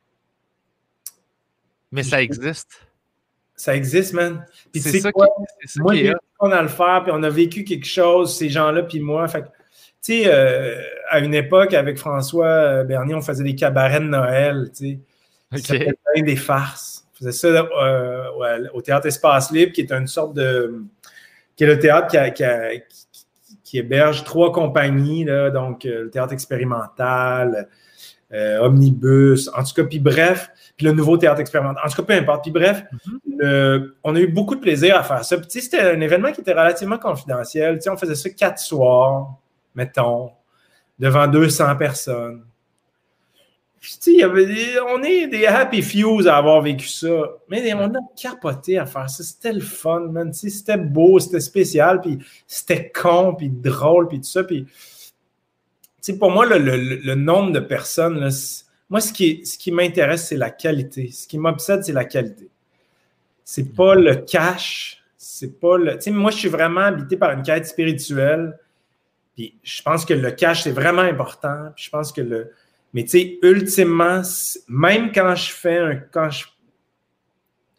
A: mais ça existe.
B: Ça existe, man. Puis
A: c'est
B: tu sais
A: ça
B: quoi?
A: Qui, c'est ça
B: moi,
A: qui est
B: on a le faire, puis on a vécu quelque chose, ces gens-là, puis moi. Fait tu sais, euh, à une époque, avec François Bernier, on faisait des cabarets de Noël, tu sais.
A: Okay.
B: Ça faisait bien des farces. On faisait ça euh, ouais, au Théâtre Espace Libre, qui est une sorte de... qui est le théâtre qui, a, qui, a, qui, qui héberge trois compagnies, là, donc euh, le Théâtre Expérimental, euh, Omnibus, en tout cas, puis bref, puis le nouveau Théâtre Expérimental, en tout cas, peu importe. Puis bref, mm-hmm. le, on a eu beaucoup de plaisir à faire ça. Puis tu sais, c'était un événement qui était relativement confidentiel. Tu sais, on faisait ça quatre soirs, mettons, devant deux cents personnes. Puis, tu sais, on est des happy fews à avoir vécu ça, mais on a capoté à faire ça. C'était le fun, man. Tu sais, c'était beau, c'était spécial, puis c'était con, puis drôle, puis tout ça. Puis, tu sais, pour moi, le, le, le nombre de personnes, là, moi, ce qui, ce qui m'intéresse, c'est la qualité. Ce qui m'obsède, c'est la qualité. C'est pas le cash, c'est pas le... Tu sais, moi, je suis vraiment habité par une quête spirituelle, puis je pense que le cash, c'est vraiment important, puis je pense que le... Mais tu sais, ultimement, même quand je fais un... Quand je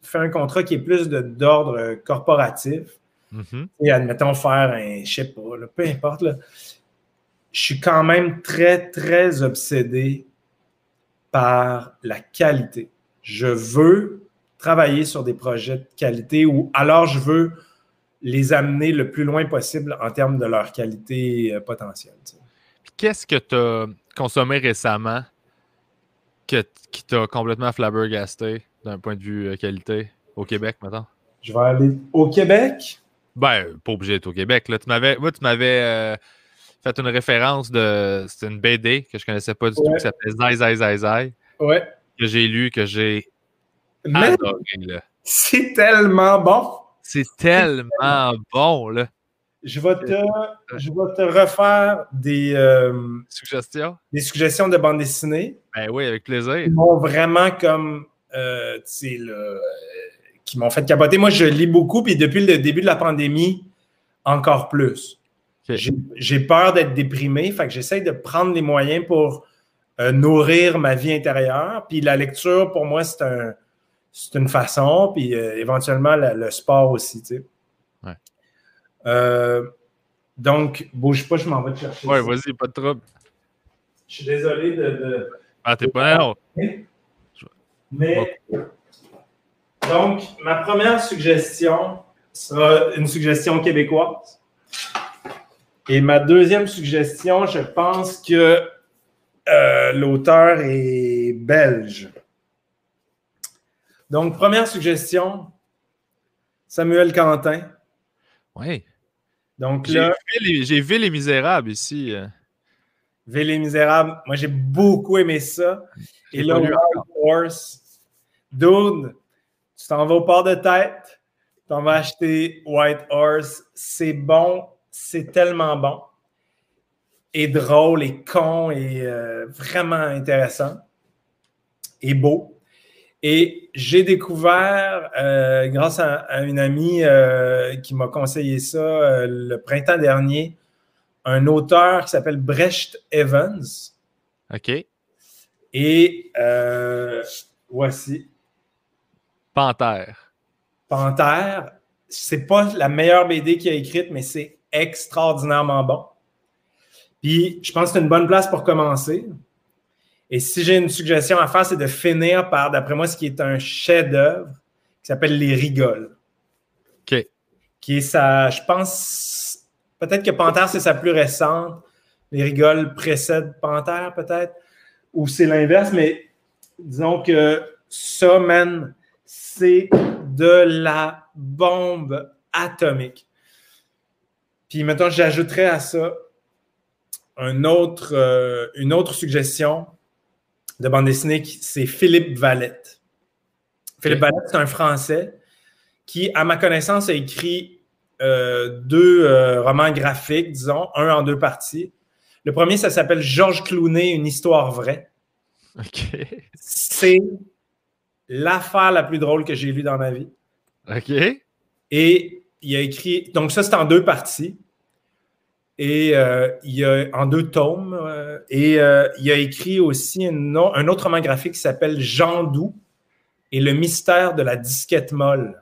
B: fais un contrat qui est plus de, d'ordre corporatif,
A: mm-hmm.
B: et admettons faire un, je sais pas, là, peu importe, là, je suis quand même très, très obsédé par la qualité. Je veux travailler sur des projets de qualité ou alors je veux les amener le plus loin possible en termes de leur qualité euh, potentielle. T'sais.
A: Qu'est-ce que tu as consommé récemment que, qui t'a complètement flabbergasté d'un point de vue euh, qualité au Québec, maintenant?
B: Je vais aller au Québec.
A: Ben, pas obligé d'être au Québec. Là. Tu m'avais, moi, tu m'avais euh, fait une référence de... C'était une B D que je connaissais pas du ouais. tout, qui s'appelait Zai Zai Zai Zai.
B: Ouais.
A: Que j'ai lu, que j'ai
B: Mais
A: adoré. Là.
B: C'est tellement bon.
A: C'est tellement bon, là.
B: Je vais te, je vais te refaire des, euh,
A: suggestions?
B: des suggestions de bande dessinée.
A: Ben oui, avec plaisir.
B: Qui m'ont vraiment comme, euh, tu sais, là, qui m'ont fait capoter. Moi, je lis beaucoup, puis depuis le début de la pandémie, encore plus. Okay. J'ai, j'ai peur d'être déprimé, fait que j'essaie de prendre les moyens pour euh, nourrir ma vie intérieure. Puis la lecture, pour moi, c'est, un, c'est une façon, puis euh, éventuellement la, le sport aussi, tu sais.
A: Ouais.
B: Euh, donc, bouge pas, je m'en vais te chercher.
A: Ouais, ça. Vas-y, pas de trouble.
B: Je suis désolé de. de
A: ah, t'es de pas non.
B: Mais. Donc, ma première suggestion sera une suggestion québécoise. Et ma deuxième suggestion, je pense que euh, l'auteur est belge. Donc, première suggestion, Samuel Quentin.
A: Oui.
B: Donc
A: j'ai,
B: là,
A: vu les, j'ai vu Les Misérables ici.
B: Vu Les Misérables, moi j'ai beaucoup aimé ça. J'ai Et là, White Horse, dude, tu t'en vas au port de tête, tu t'en vas acheter White Horse, c'est bon, c'est tellement bon. Et drôle, et con, et euh, vraiment intéressant. Et beau. Et j'ai découvert, euh, grâce à, à une amie euh, qui m'a conseillé ça euh, le printemps dernier, un auteur qui s'appelle Brecht Evans.
A: OK.
B: Et euh, voici.
A: Panthère.
B: Panthère. C'est pas la meilleure B D qu'il a écrite, mais c'est extraordinairement bon. Puis, je pense que c'est une bonne place pour commencer. Et si j'ai une suggestion à faire, c'est de finir par, d'après moi, ce qui est un chef-d'œuvre qui s'appelle Les Rigoles.
A: OK.
B: Qui est sa, je pense, peut-être que Panthère, c'est sa plus récente. Les Rigoles précèdent Panthère, peut-être. Ou c'est l'inverse, mais disons que ça, man, c'est de la bombe atomique. Puis maintenant, j'ajouterais à ça un autre, euh, une autre suggestion de bande dessinée, c'est Philippe Valette. Philippe okay. Valette, c'est un Français qui, à ma connaissance, a écrit euh, deux euh, romans graphiques, disons, un en deux parties. Le premier, ça s'appelle Georges Clooney, une histoire vraie.
A: OK.
B: C'est l'affaire la plus drôle que j'ai lue dans ma vie.
A: OK.
B: Et il a écrit... Donc ça, c'est en deux parties. Et euh, il a, en deux tomes. Euh, et euh, il a écrit aussi une, un autre roman graphique qui s'appelle Jean Doux et le mystère de la disquette molle.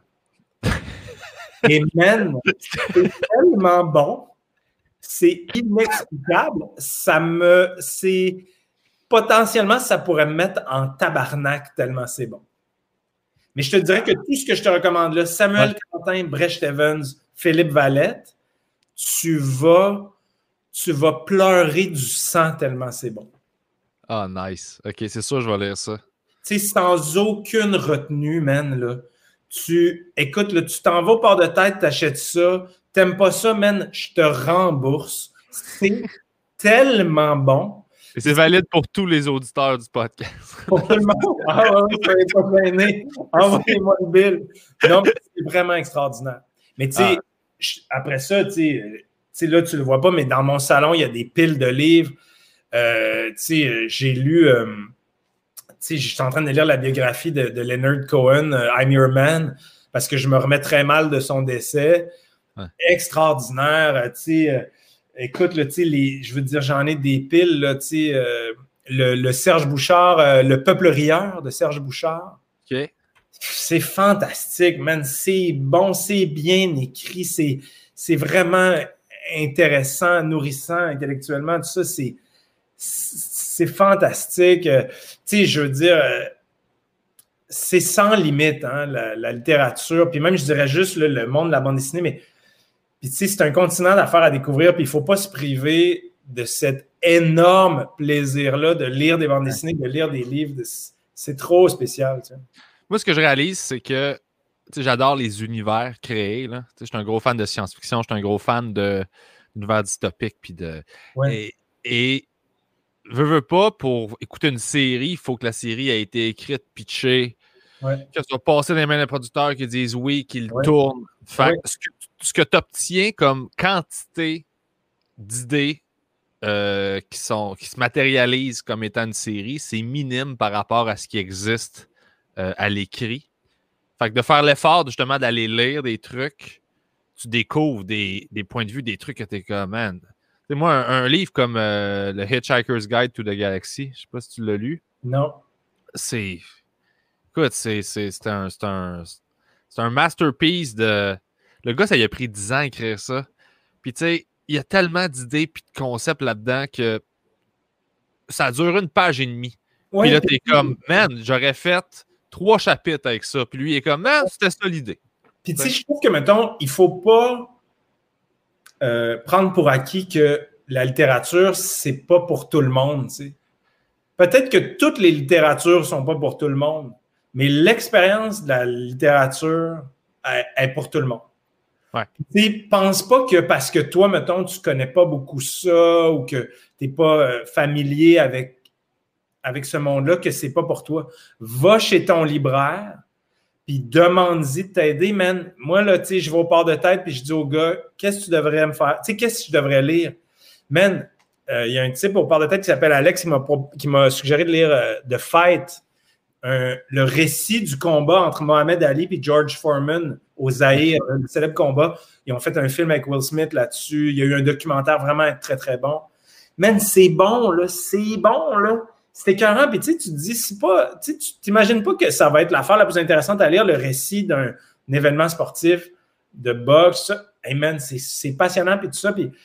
B: Et man, c'est tellement bon. C'est inexplicable. Ça me... C'est... Potentiellement, ça pourrait me mettre en tabarnak tellement c'est bon. Mais je te dirais que tout ce que je te recommande là, Samuel ouais. Quentin, Brecht Evans, Philippe Valette, tu vas, tu vas pleurer du sang tellement c'est bon.
A: Ah, oh, nice. OK, c'est sûr, je vais lire ça.
B: Tu sais, sans aucune retenue, man, là. Tu, écoute, là, tu t'en vas au port de tête, t'achètes ça. T'aimes pas ça, man, je te rembourse. C'est tellement bon.
A: Et c'est valide pour tous les auditeurs du podcast.
B: Pour tout le monde. Ah ouais, soyez pas gênés. Envoyez-moi le bill. Non, mais c'est vraiment extraordinaire. Mais tu sais, ah. après ça, tu sais, là, tu le vois pas, mais dans mon salon, il y a des piles de livres. Euh, tu sais, j'ai lu, euh, tu sais, je suis en train de lire la biographie de, de Leonard Cohen, euh, I'm Your Man, parce que je me remets très mal de son décès. Ouais. Extraordinaire, tu sais. Euh, Écoute, là, les, je veux dire, j'en ai des piles, là, euh, le, le Serge Bouchard, euh, Le Peuple rieur de Serge Bouchard.
A: OK.
B: C'est fantastique, man. C'est bon, c'est bien écrit, c'est, c'est vraiment intéressant, nourrissant intellectuellement. Tout ça, c'est, c'est fantastique. Euh, tu sais, je veux dire, euh, c'est sans limite, hein, la, la littérature. Puis même, je dirais juste là, le monde de la bande dessinée, mais puis tu sais, c'est un continent d'affaires à découvrir, puis il ne faut pas se priver de cet énorme plaisir-là de lire des bandes dessinées, de lire des livres. De... C'est trop spécial, tu sais.
A: Moi, ce que je réalise, c'est que j'adore les univers créés. Là. Je suis un gros fan de science-fiction, je suis un gros fan d'univers dystopique. Puis de...
B: Ouais.
A: Et, et veux, veux pas, pour écouter une série, il faut que la série ait été écrite, pitchée,
B: ouais.
A: qu'elle soit passée dans les mains des producteurs qui disent oui, qu'ils
B: ouais.
A: tournent. Fait
B: ouais.
A: ce que, ce que tu obtiens comme quantité d'idées euh, qui, sont, qui se matérialisent comme étant une série, c'est minime par rapport à ce qui existe Euh, à l'écrit. Fait que de faire l'effort justement d'aller lire des trucs, tu découvres des, des points de vue, des trucs que t'es comme, man. C'est moi, un, un livre comme euh, le Hitchhiker's Guide to the Galaxy, je sais pas si tu l'as lu.
B: Non.
A: C'est. Écoute, c'est, c'est, c'est, un, c'est, un, c'est un masterpiece de. Le gars, ça lui a pris dix ans à écrire ça. Puis tu sais, il y a tellement d'idées et de concepts là-dedans que ça dure une page et demie.
B: Ouais,
A: puis là, t'es comme, man, j'aurais fait trois chapitres avec ça. Puis lui, il est comme, non, c'était ça l'idée.
B: Puis tu sais, je trouve que, mettons, il ne faut pas euh, prendre pour acquis que la littérature, c'est pas pour tout le monde. T'sais. Peut-être que toutes les littératures ne sont pas pour tout le monde, mais l'expérience de la littérature est, est pour tout le monde.
A: Ouais.
B: Tu ne pense pas que parce que toi, mettons, tu ne connais pas beaucoup ça ou que tu n'es pas euh, familier avec avec ce monde-là, que c'est pas pour toi. Va chez ton libraire, puis demande-y de t'aider, man. Moi, là, tu sais, je vais au port de tête, puis je dis au gars, qu'est-ce que tu devrais me faire? Tu sais, qu'est-ce que je devrais lire? Man, il euh, y a un type au port de tête qui s'appelle Alex qui m'a, qui m'a suggéré de lire euh, The Fight, un, le récit du combat entre Mohamed Ali et George Foreman au Zaïre, le célèbre combat. Ils ont fait un film avec Will Smith là-dessus. Il y a eu un documentaire vraiment très, très bon. Man, c'est bon, là. C'est bon, là. C'est écœurant, puis tu sais, tu te dis, c'est pas, tu t'imagines pas que ça va être l'affaire la plus intéressante à lire, le récit d'un événement sportif, de boxe, ça. Hey man, c'est, c'est passionnant, puis tout ça, puis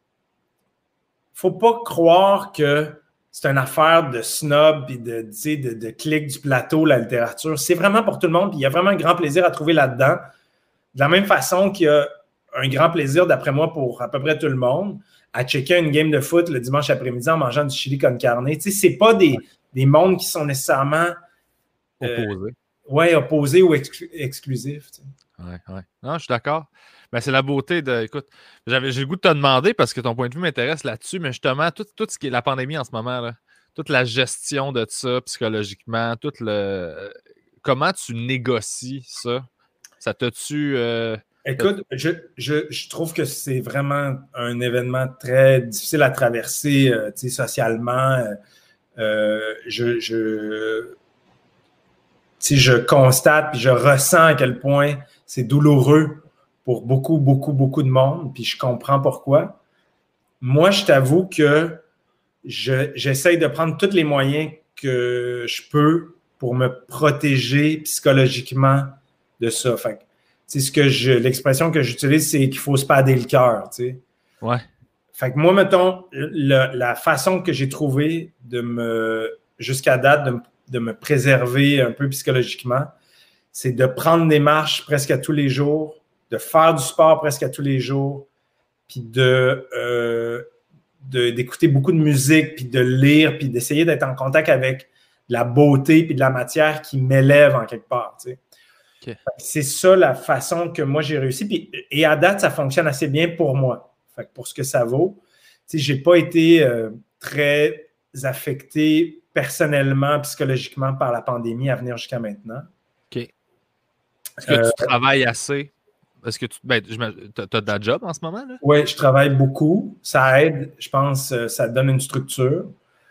B: faut pas croire que c'est une affaire de snob, puis de, tu sais, de, de clic du plateau, la littérature. C'est vraiment pour tout le monde, puis il y a vraiment un grand plaisir à trouver là-dedans. De la même façon qu'il y a un grand plaisir, d'après moi, pour à peu près tout le monde, à checker une game de foot le dimanche après-midi en mangeant du chili con carne. Tu sais, c'est pas des, des mondes qui sont nécessairement
A: euh, opposés.
B: Ouais, opposés ou exclu- exclusifs. Tu sais.
A: Ouais, ouais. Non, je suis d'accord. Ben, c'est la beauté de. Écoute, j'avais, j'ai le goût de te demander parce que ton point de vue m'intéresse là-dessus, mais justement, tout, tout ce qui est la pandémie en ce moment, là, toute la gestion de ça psychologiquement, tout le. Comment tu négocies ça? Ça t'a-tu. Euh,
B: Écoute, je, je, je trouve que c'est vraiment un événement très difficile à traverser euh, tu sais, socialement. Euh, je, je, tu sais, je constate puis je ressens à quel point c'est douloureux pour beaucoup, beaucoup, beaucoup de monde, puis je comprends pourquoi. Moi, je t'avoue que je, j'essaye de prendre tous les moyens que je peux pour me protéger psychologiquement de ça. Fait que, c'est ce que je, l'expression que j'utilise, c'est qu'il faut se pader le cœur, tu sais.
A: Ouais.
B: Fait que moi, mettons, le, la façon que j'ai trouvé de me, jusqu'à date, de, de me préserver un peu psychologiquement, c'est de prendre des marches presque à tous les jours, de faire du sport presque à tous les jours, puis de, euh, de, d'écouter beaucoup de musique, puis de lire, puis d'essayer d'être en contact avec la beauté puis de la matière qui m'élève en quelque part, tu sais. Okay. C'est ça la façon que moi j'ai réussi. Puis, et à date, ça fonctionne assez bien pour moi. Fait que pour ce que ça vaut, tu sais, j'ai pas été euh, très affecté personnellement, psychologiquement par la pandémie à venir jusqu'à maintenant.
A: OK. Est-ce que euh, tu travailles assez? Est-ce que tu ben, tu as de la job en ce moment? Là?
B: Oui, je travaille beaucoup. Ça aide, je pense, ça donne une structure.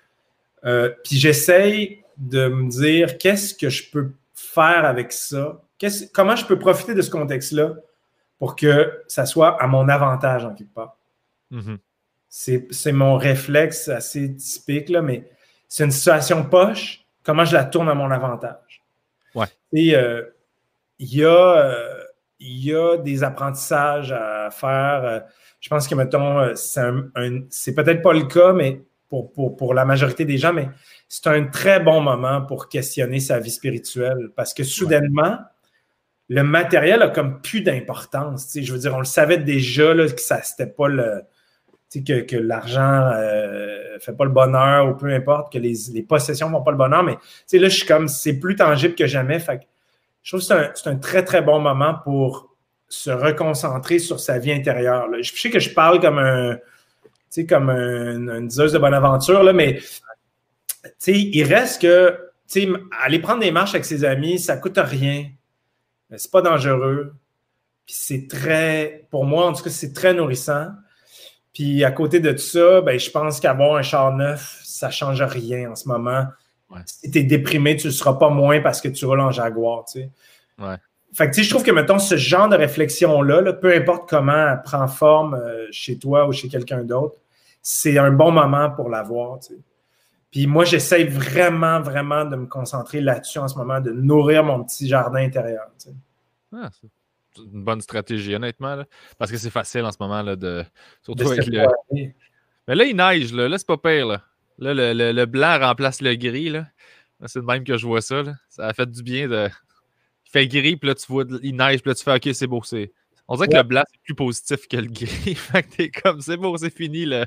B: Euh, puis j'essaye de me dire qu'est-ce que je peux faire avec ça? Qu'est-ce, comment je peux profiter de ce contexte-là pour que ça soit à mon avantage en quelque part?
A: Mm-hmm.
B: C'est, c'est mon réflexe assez typique, là, mais c'est une situation poche. Comment je la tourne à mon avantage?
A: Ouais.
B: Et euh, il y a... Euh, il y a des apprentissages à faire. Je pense que, mettons, c'est, un, un, c'est peut-être pas le cas, mais pour, pour, pour la majorité des gens, mais c'est un très bon moment pour questionner sa vie spirituelle parce que soudainement, ouais. le matériel a comme plus d'importance. Tu sais, je veux dire, on le savait déjà là, que ça, c'était pas le. Tu sais, que, que l'argent euh, fait pas le bonheur ou peu importe, que les, les possessions font pas le bonheur, mais tu sais, là, je suis comme, c'est plus tangible que jamais. Fait que, je trouve que c'est un, c'est un très, très bon moment pour se reconcentrer sur sa vie intérieure. Là. Je sais que je parle comme un, tu sais, comme un, une diseuse de bonne aventure, là, mais tu sais, il reste que, tu sais, aller prendre des marches avec ses amis, ça coûte rien. C'est pas dangereux. Puis c'est très, pour moi, en tout cas, c'est très nourrissant. Puis à côté de tout ça, ben, je pense qu'avoir un char neuf, ça change rien en ce moment. Ouais. Si tu es déprimé, tu ne le seras pas moins parce que tu roules en Jaguar, tu sais.
A: Ouais.
B: Fait que, tu sais, je trouve que, mettons, ce genre de réflexion-là, là, peu importe comment elle prend forme euh, chez toi ou chez quelqu'un d'autre, c'est un bon moment pour l'avoir, tu sais. Puis moi, j'essaie vraiment, vraiment de me concentrer là-dessus en ce moment, de nourrir mon petit jardin intérieur, tu sais.
A: Ah, c'est une bonne stratégie, honnêtement, là, parce que c'est facile en ce moment, là, de... Surtout
B: de
A: avec le... Ouais. Mais là, il neige, là, là c'est pas pire, là. Là, le, le, le blanc remplace le gris, là. Là, c'est de même que je vois ça, là. Ça a fait du bien de... Il fait gris, puis là, tu vois, il neige, puis là, tu fais « OK, c'est beau, c'est... » On dirait ouais. que le blanc, c'est plus positif que le gris. Fait que t'es comme, c'est beau, c'est fini, le,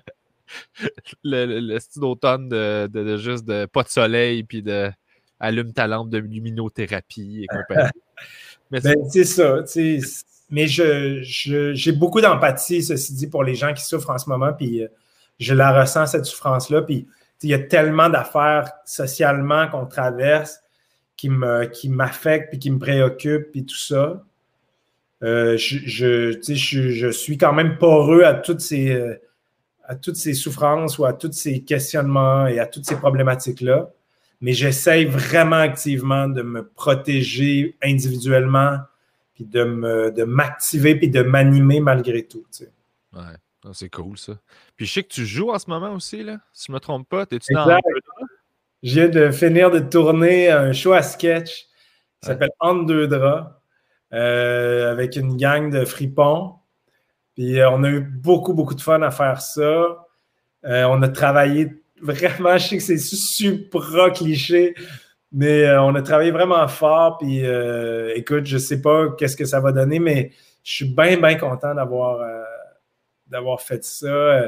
A: le, le, le style d'automne de, de, de juste de pas de soleil, puis de allume ta lampe de luminothérapie et compagnie.
B: Mais ben, c'est ça, tu sais. Mais je, je, j'ai beaucoup d'empathie, ceci dit, pour les gens qui souffrent en ce moment, puis je la ressens, cette souffrance-là, puis il y a tellement d'affaires socialement qu'on traverse qui, me, qui m'affectent, puis qui me préoccupent, puis tout ça. Euh, je, je, je, je suis quand même poreux à toutes ces, à toutes ces souffrances ou à tous ces questionnements et à toutes ces problématiques-là. Mais j'essaie vraiment activement de me protéger individuellement, puis de, me, de m'activer, puis de m'animer malgré tout. Tu sais.
A: Ouais, c'est cool ça. Puis je sais que tu joues en ce moment aussi, là, si je ne me trompe pas. T'es-tu
B: exact.
A: dans...
B: Je viens de finir de tourner un show à sketch qui ouais. s'appelle Entre deux draps, euh, avec une gang de fripons. Puis euh, on a eu beaucoup, beaucoup de fun à faire ça. Euh, on a travaillé vraiment, je sais que c'est super cliché, mais euh, on a travaillé vraiment fort. Puis euh, écoute, je sais pas qu'est-ce que ça va donner, mais je suis bien, bien content d'avoir, euh, d'avoir fait ça. Euh,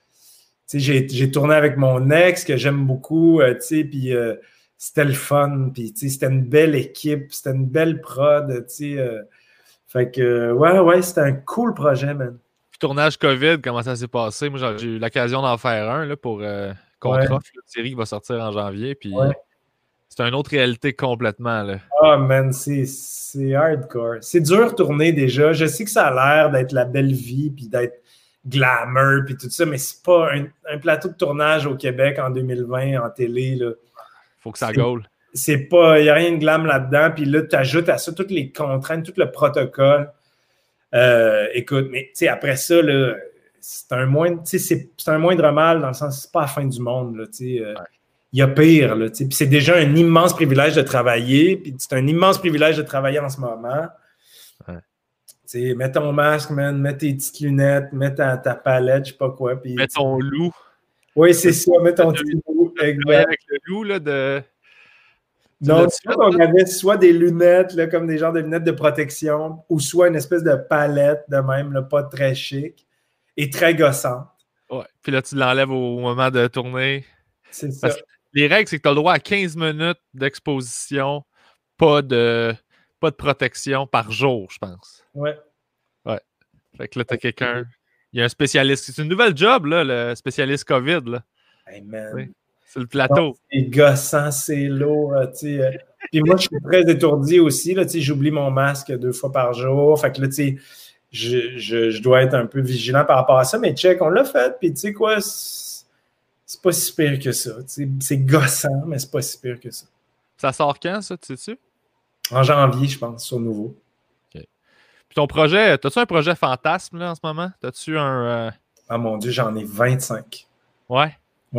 B: j'ai, j'ai tourné avec mon ex que j'aime beaucoup, euh, puis euh, c'était le fun. Puis c'était une belle équipe, c'était une belle prod. Euh, fait que, ouais, ouais, c'était un cool projet, man.
A: Puis tournage COVID, comment ça s'est passé? Moi, j'ai eu l'occasion d'en faire un là, pour euh, Contre-Off. Ouais. La série qui va sortir en janvier. Puis ouais. c'est une autre réalité complètement. Là.
B: Ah, oh, man, c'est, c'est hardcore. C'est dur de tourner déjà. Je sais que ça a l'air d'être la belle vie puis d'être glamour puis tout ça, mais c'est pas un, un plateau de tournage au Québec en deux mille vingt en télé. Là.
A: Faut que ça gaule.
B: C'est pas, il n'y a rien de glam là-dedans. Puis là, tu ajoutes à ça toutes les contraintes, tout le protocole. Euh, écoute, mais tu sais, après ça, là, c'est un moindre, c'est, c'est un moindre mal dans le sens, c'est pas la fin du monde, là, tu sais. Euh, ouais. Il y a pire, là, tu sais. Puis c'est déjà un immense privilège de travailler, puis c'est un immense privilège de travailler en ce moment. Ouais. Tu sais, mets ton masque, man, mets tes petites lunettes, mets ta, ta palette, je sais pas quoi. Puis,
A: mets ton loup.
B: Oui, c'est ça, mets ton petit loup.
A: Avec le loup, là, de...
B: Non, soit on avait soit des lunettes, là, comme des genres de lunettes de protection, ou soit une espèce de palette de même, là, pas très chic et très gossante.
A: Ouais. Puis là, tu l'enlèves au moment de tourner.
B: C'est
A: Parce
B: ça.
A: Que les règles, c'est que tu as le droit à quinze minutes d'exposition, pas de, pas de protection par jour, je pense.
B: Ouais.
A: Ouais. Fait que là, tu as quelqu'un. Il y a un spécialiste. C'est une nouvelle job, là, le spécialiste COVID. Là.
B: Hey man.
A: Oui. C'est le plateau.
B: C'est gossant, c'est lourd. Tu sais. Puis moi, je suis très étourdi aussi. Là, tu sais, j'oublie mon masque deux fois par jour. Fait que là, tu sais, je, je, je dois être un peu vigilant par rapport à ça. Mais check, on l'a fait. Puis tu sais quoi, c'est, c'est pas si pire que ça. Tu sais, c'est gossant, mais c'est pas si pire que ça.
A: Ça sort quand, ça, tu sais-tu?
B: En janvier, je pense, sur Nouveau.
A: OK. Puis ton projet, t'as-tu un projet fantasme là, en ce moment? T'as-tu un... Euh...
B: Ah mon Dieu, j'en ai vingt-cinq.
A: Ouais?
B: Ouais.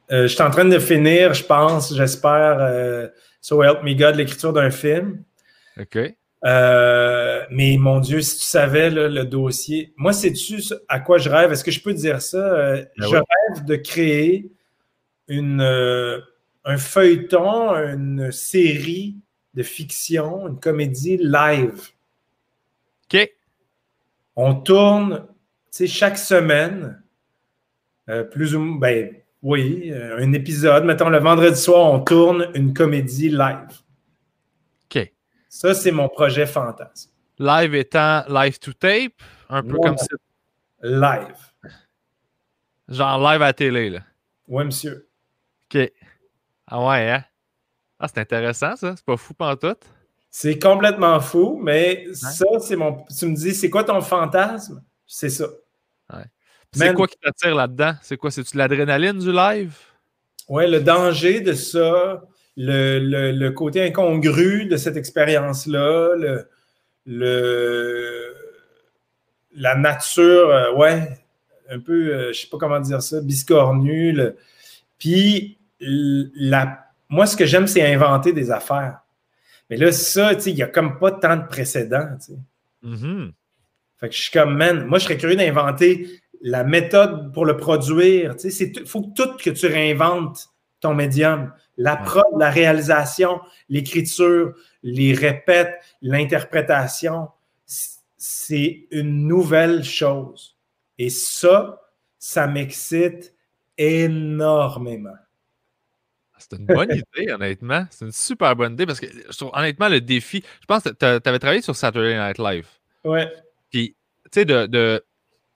B: Euh, je suis en train de finir, je pense, j'espère, euh, So Help Me God, l'écriture d'un film.
A: OK.
B: Euh, mais mon Dieu, si tu savais là, le dossier. Moi, sais-tu à quoi je rêve? Est-ce que je peux te dire ça? Euh,
A: Ben
B: je
A: oui.
B: rêve de créer une, euh, un feuilleton, une série de fiction, une comédie live.
A: OK.
B: On tourne, tu sais, chaque semaine, euh, plus ou moins, ben oui, euh, un épisode. Mettons, le vendredi soir, on tourne une comédie live.
A: OK.
B: Ça, c'est mon projet fantasme.
A: Live étant live to tape, un peu
B: Ouais.
A: comme si...
B: Live.
A: Genre live à la télé, là.
B: Oui, monsieur.
A: OK. Ah ouais, hein? Ah, c'est intéressant, ça. C'est pas fou pantoute.
B: C'est complètement fou, mais ouais. Ça, c'est mon... Tu me dis, c'est quoi ton fantasme? C'est ça.
A: Ouais. C'est Man... quoi qui t'attire là-dedans? C'est quoi? C'est-tu l'adrénaline du live?
B: Oui, le danger de ça, le, le, le côté incongru de cette expérience-là, le, le, la nature, euh, ouais, un peu, euh, je sais pas comment dire ça, biscornue. Le... Puis, la... moi, ce que j'aime, c'est inventer des affaires. Mais là, ça, tu sais, il n'y a comme pas tant de précédents, tu sais.
A: Mm-hmm.
B: Fait que je suis comme, man, moi, je serais curieux d'inventer la méthode pour le produire. Tu sais, il faut que tout que tu réinventes ton médium. La prod, la réalisation, l'écriture, les répètes, l'interprétation, c'est une nouvelle chose. Et ça, ça m'excite énormément.
A: C'est une bonne idée, honnêtement. C'est une super bonne idée parce que, honnêtement, le défi, je pense que tu avais travaillé sur Saturday Night Live.
B: Ouais.
A: Puis, tu sais, de, de,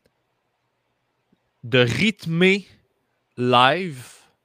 A: de rythmer live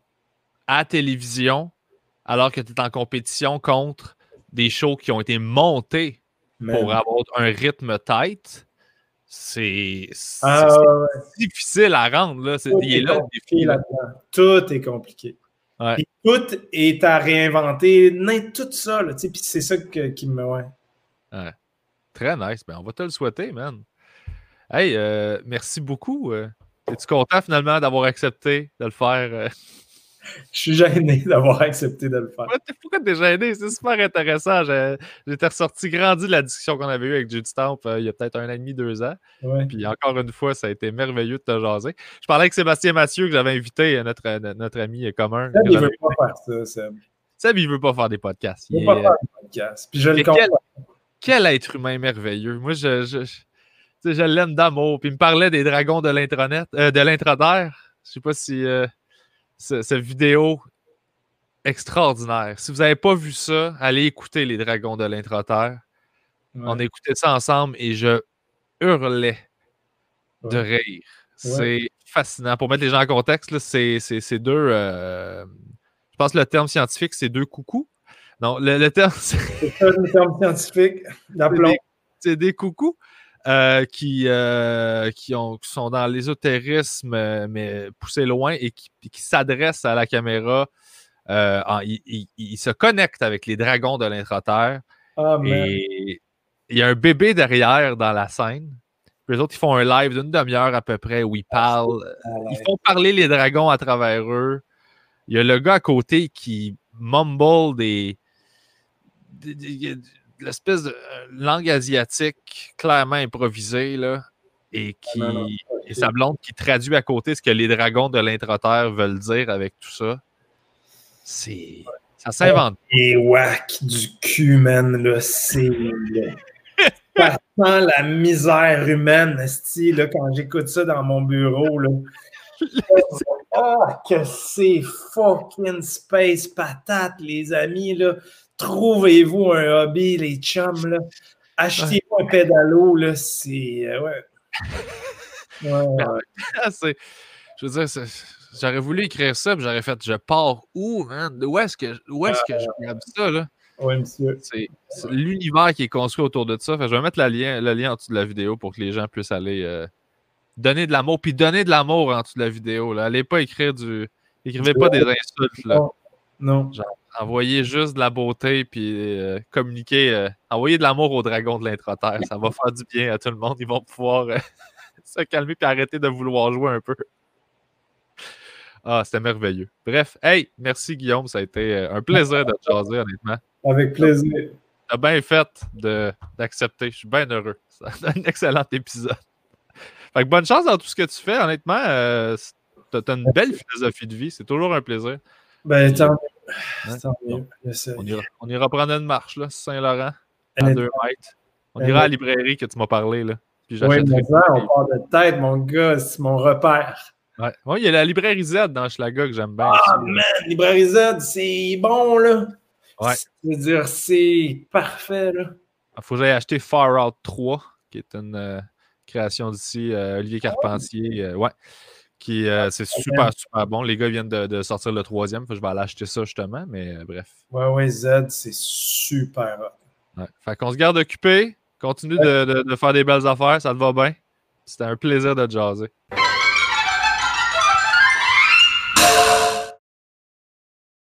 A: à télévision alors que tu es en compétition contre des shows qui ont été montés Man. Pour avoir un rythme tight, c'est
B: ah, ouais.
A: difficile à rendre. Là. Est, il est, est là le défi. Là.
B: Tout est compliqué.
A: Ouais.
B: Puis tout est à réinventer, tout ça. Là, puis c'est ça que, qui me... Ouais.
A: Ouais. Très nice. Ben, on va te le souhaiter, man. Hey, euh, merci beaucoup. Euh, Es-tu content finalement d'avoir accepté de le faire? Euh...
B: Je suis gêné d'avoir accepté de le faire.
A: Pourquoi t'es gêné? C'est super intéressant. J'étais ressorti grandi de la discussion qu'on avait eue avec Judy Stamp euh, il y a peut-être un an et demi, deux ans.
B: Ouais.
A: Puis encore une fois, ça a été merveilleux de te jaser. Je parlais avec Sébastien Mathieu, que j'avais invité, notre, notre ami commun.
B: Seb, il veut pas faire ça, Seb.
A: Seb, il veut pas faire des podcasts.
B: Il veut pas
A: est...
B: faire des podcasts. Puis je le comprends.
A: Quel, quel être humain merveilleux. Moi, je... je, je je l'aime d'amour. Puis il me parlait des dragons de l'intranet, euh, de l'intraterre. Je sais pas si euh, cette vidéo extraordinaire. Si vous n'avez pas vu ça, allez écouter les dragons de l'intraterre. Ouais. On a écouté ça ensemble et je hurlais ouais. de rire. Ouais. C'est fascinant. Pour mettre les gens en contexte, c'est deux. Euh, je pense que le terme scientifique, c'est deux coucous. Non, le, le terme.
B: C'est ça le terme scientifique.
A: C'est des, des coucous. Euh, qui, euh, qui, ont, qui sont dans l'ésotérisme, euh, mais poussés loin et qui, qui s'adressent à la caméra. Euh, en, ils, ils, ils se connectent avec les dragons de l'intraterre.
B: Oh,
A: et il y a un bébé derrière dans la scène. Puis les autres, ils font un live d'une demi-heure à peu près où ils parlent. Ils font parler les dragons à travers eux. Il y a le gars à côté qui mumble des... des, des l'espèce de langue asiatique clairement improvisée, là, et qui non, non, et sa blonde qui traduit à côté ce que les dragons de l'intraterre veulent dire avec tout ça. C'est... Ça s'invente.
B: Et whack du cul, man, là, c'est... Ça sent la misère humaine, esti, là, quand j'écoute ça dans mon bureau, là. Oh, que c'est fucking space patate, les amis, là. Trouvez-vous un hobby, les chums, là. Achetez-vous ouais. un pédalo, là, c'est... Euh, ouais.
A: ouais, ouais. Je veux dire, j'aurais voulu écrire ça, puis j'aurais fait « Je pars où, man? Où est-ce que, où est-ce que je regarde ça, là? »
B: Oui, monsieur.
A: C'est l'univers qui est construit autour de ça. Fait, je vais mettre le lien, le lien en dessous de la vidéo pour que les gens puissent aller euh, donner de l'amour, puis donner de l'amour en dessous de la vidéo, là. Allez pas écrire du... Écrivez pas des insultes, là.
B: Non. non.
A: Genre, envoyez juste de la beauté, puis euh, communiquer. Euh, envoyez de l'amour aux dragons de l'intraterre. Ça va faire du bien à tout le monde. Ils vont pouvoir euh, se calmer puis arrêter de vouloir jouer un peu. Ah, c'était merveilleux. Bref, hey, merci Guillaume, ça a été euh, un plaisir de te jaser, honnêtement.
B: Avec plaisir.
A: T'as bien fait d'accepter, je suis bien heureux. C'est un excellent épisode. Fait que bonne chance dans tout ce que tu fais, honnêtement. Euh, t'as as une belle philosophie de vie, c'est toujours un plaisir.
B: Ben, tant mieux.
A: Hein?
B: Tant mieux.
A: On ira, on ira prendre une marche, là, Saint-Laurent, à
B: Honnêtement.
A: deux mètres. On ira à la librairie que tu m'as parlé, là. Puis
B: Oui,
A: j'achèterai.
B: mais ça, on part de tête, mon gars, c'est mon repère.
A: Ouais. Ouais, il y a la librairie Z dans Schlaga que j'aime bien
B: Ah,
A: aussi.
B: man, Librairie Z, c'est bon, là.
A: Ouais.
B: Je veux dire, c'est parfait, là.
A: Il faut que j'aille acheter Far Out trois, qui est une euh, création d'ici, euh, Olivier Carpentier. Euh, ouais. Qui, euh, c'est super, super bon. Les gars viennent de, de sortir le troisième. Faut que je vais aller acheter ça, justement. Mais euh, bref.
B: Ouais, ouais, Z, c'est super hot.
A: Ouais. Fait qu'on se garde occupé. Continue ouais. de, de, de faire des belles affaires. Ça te va bien. C'était un plaisir de te jaser.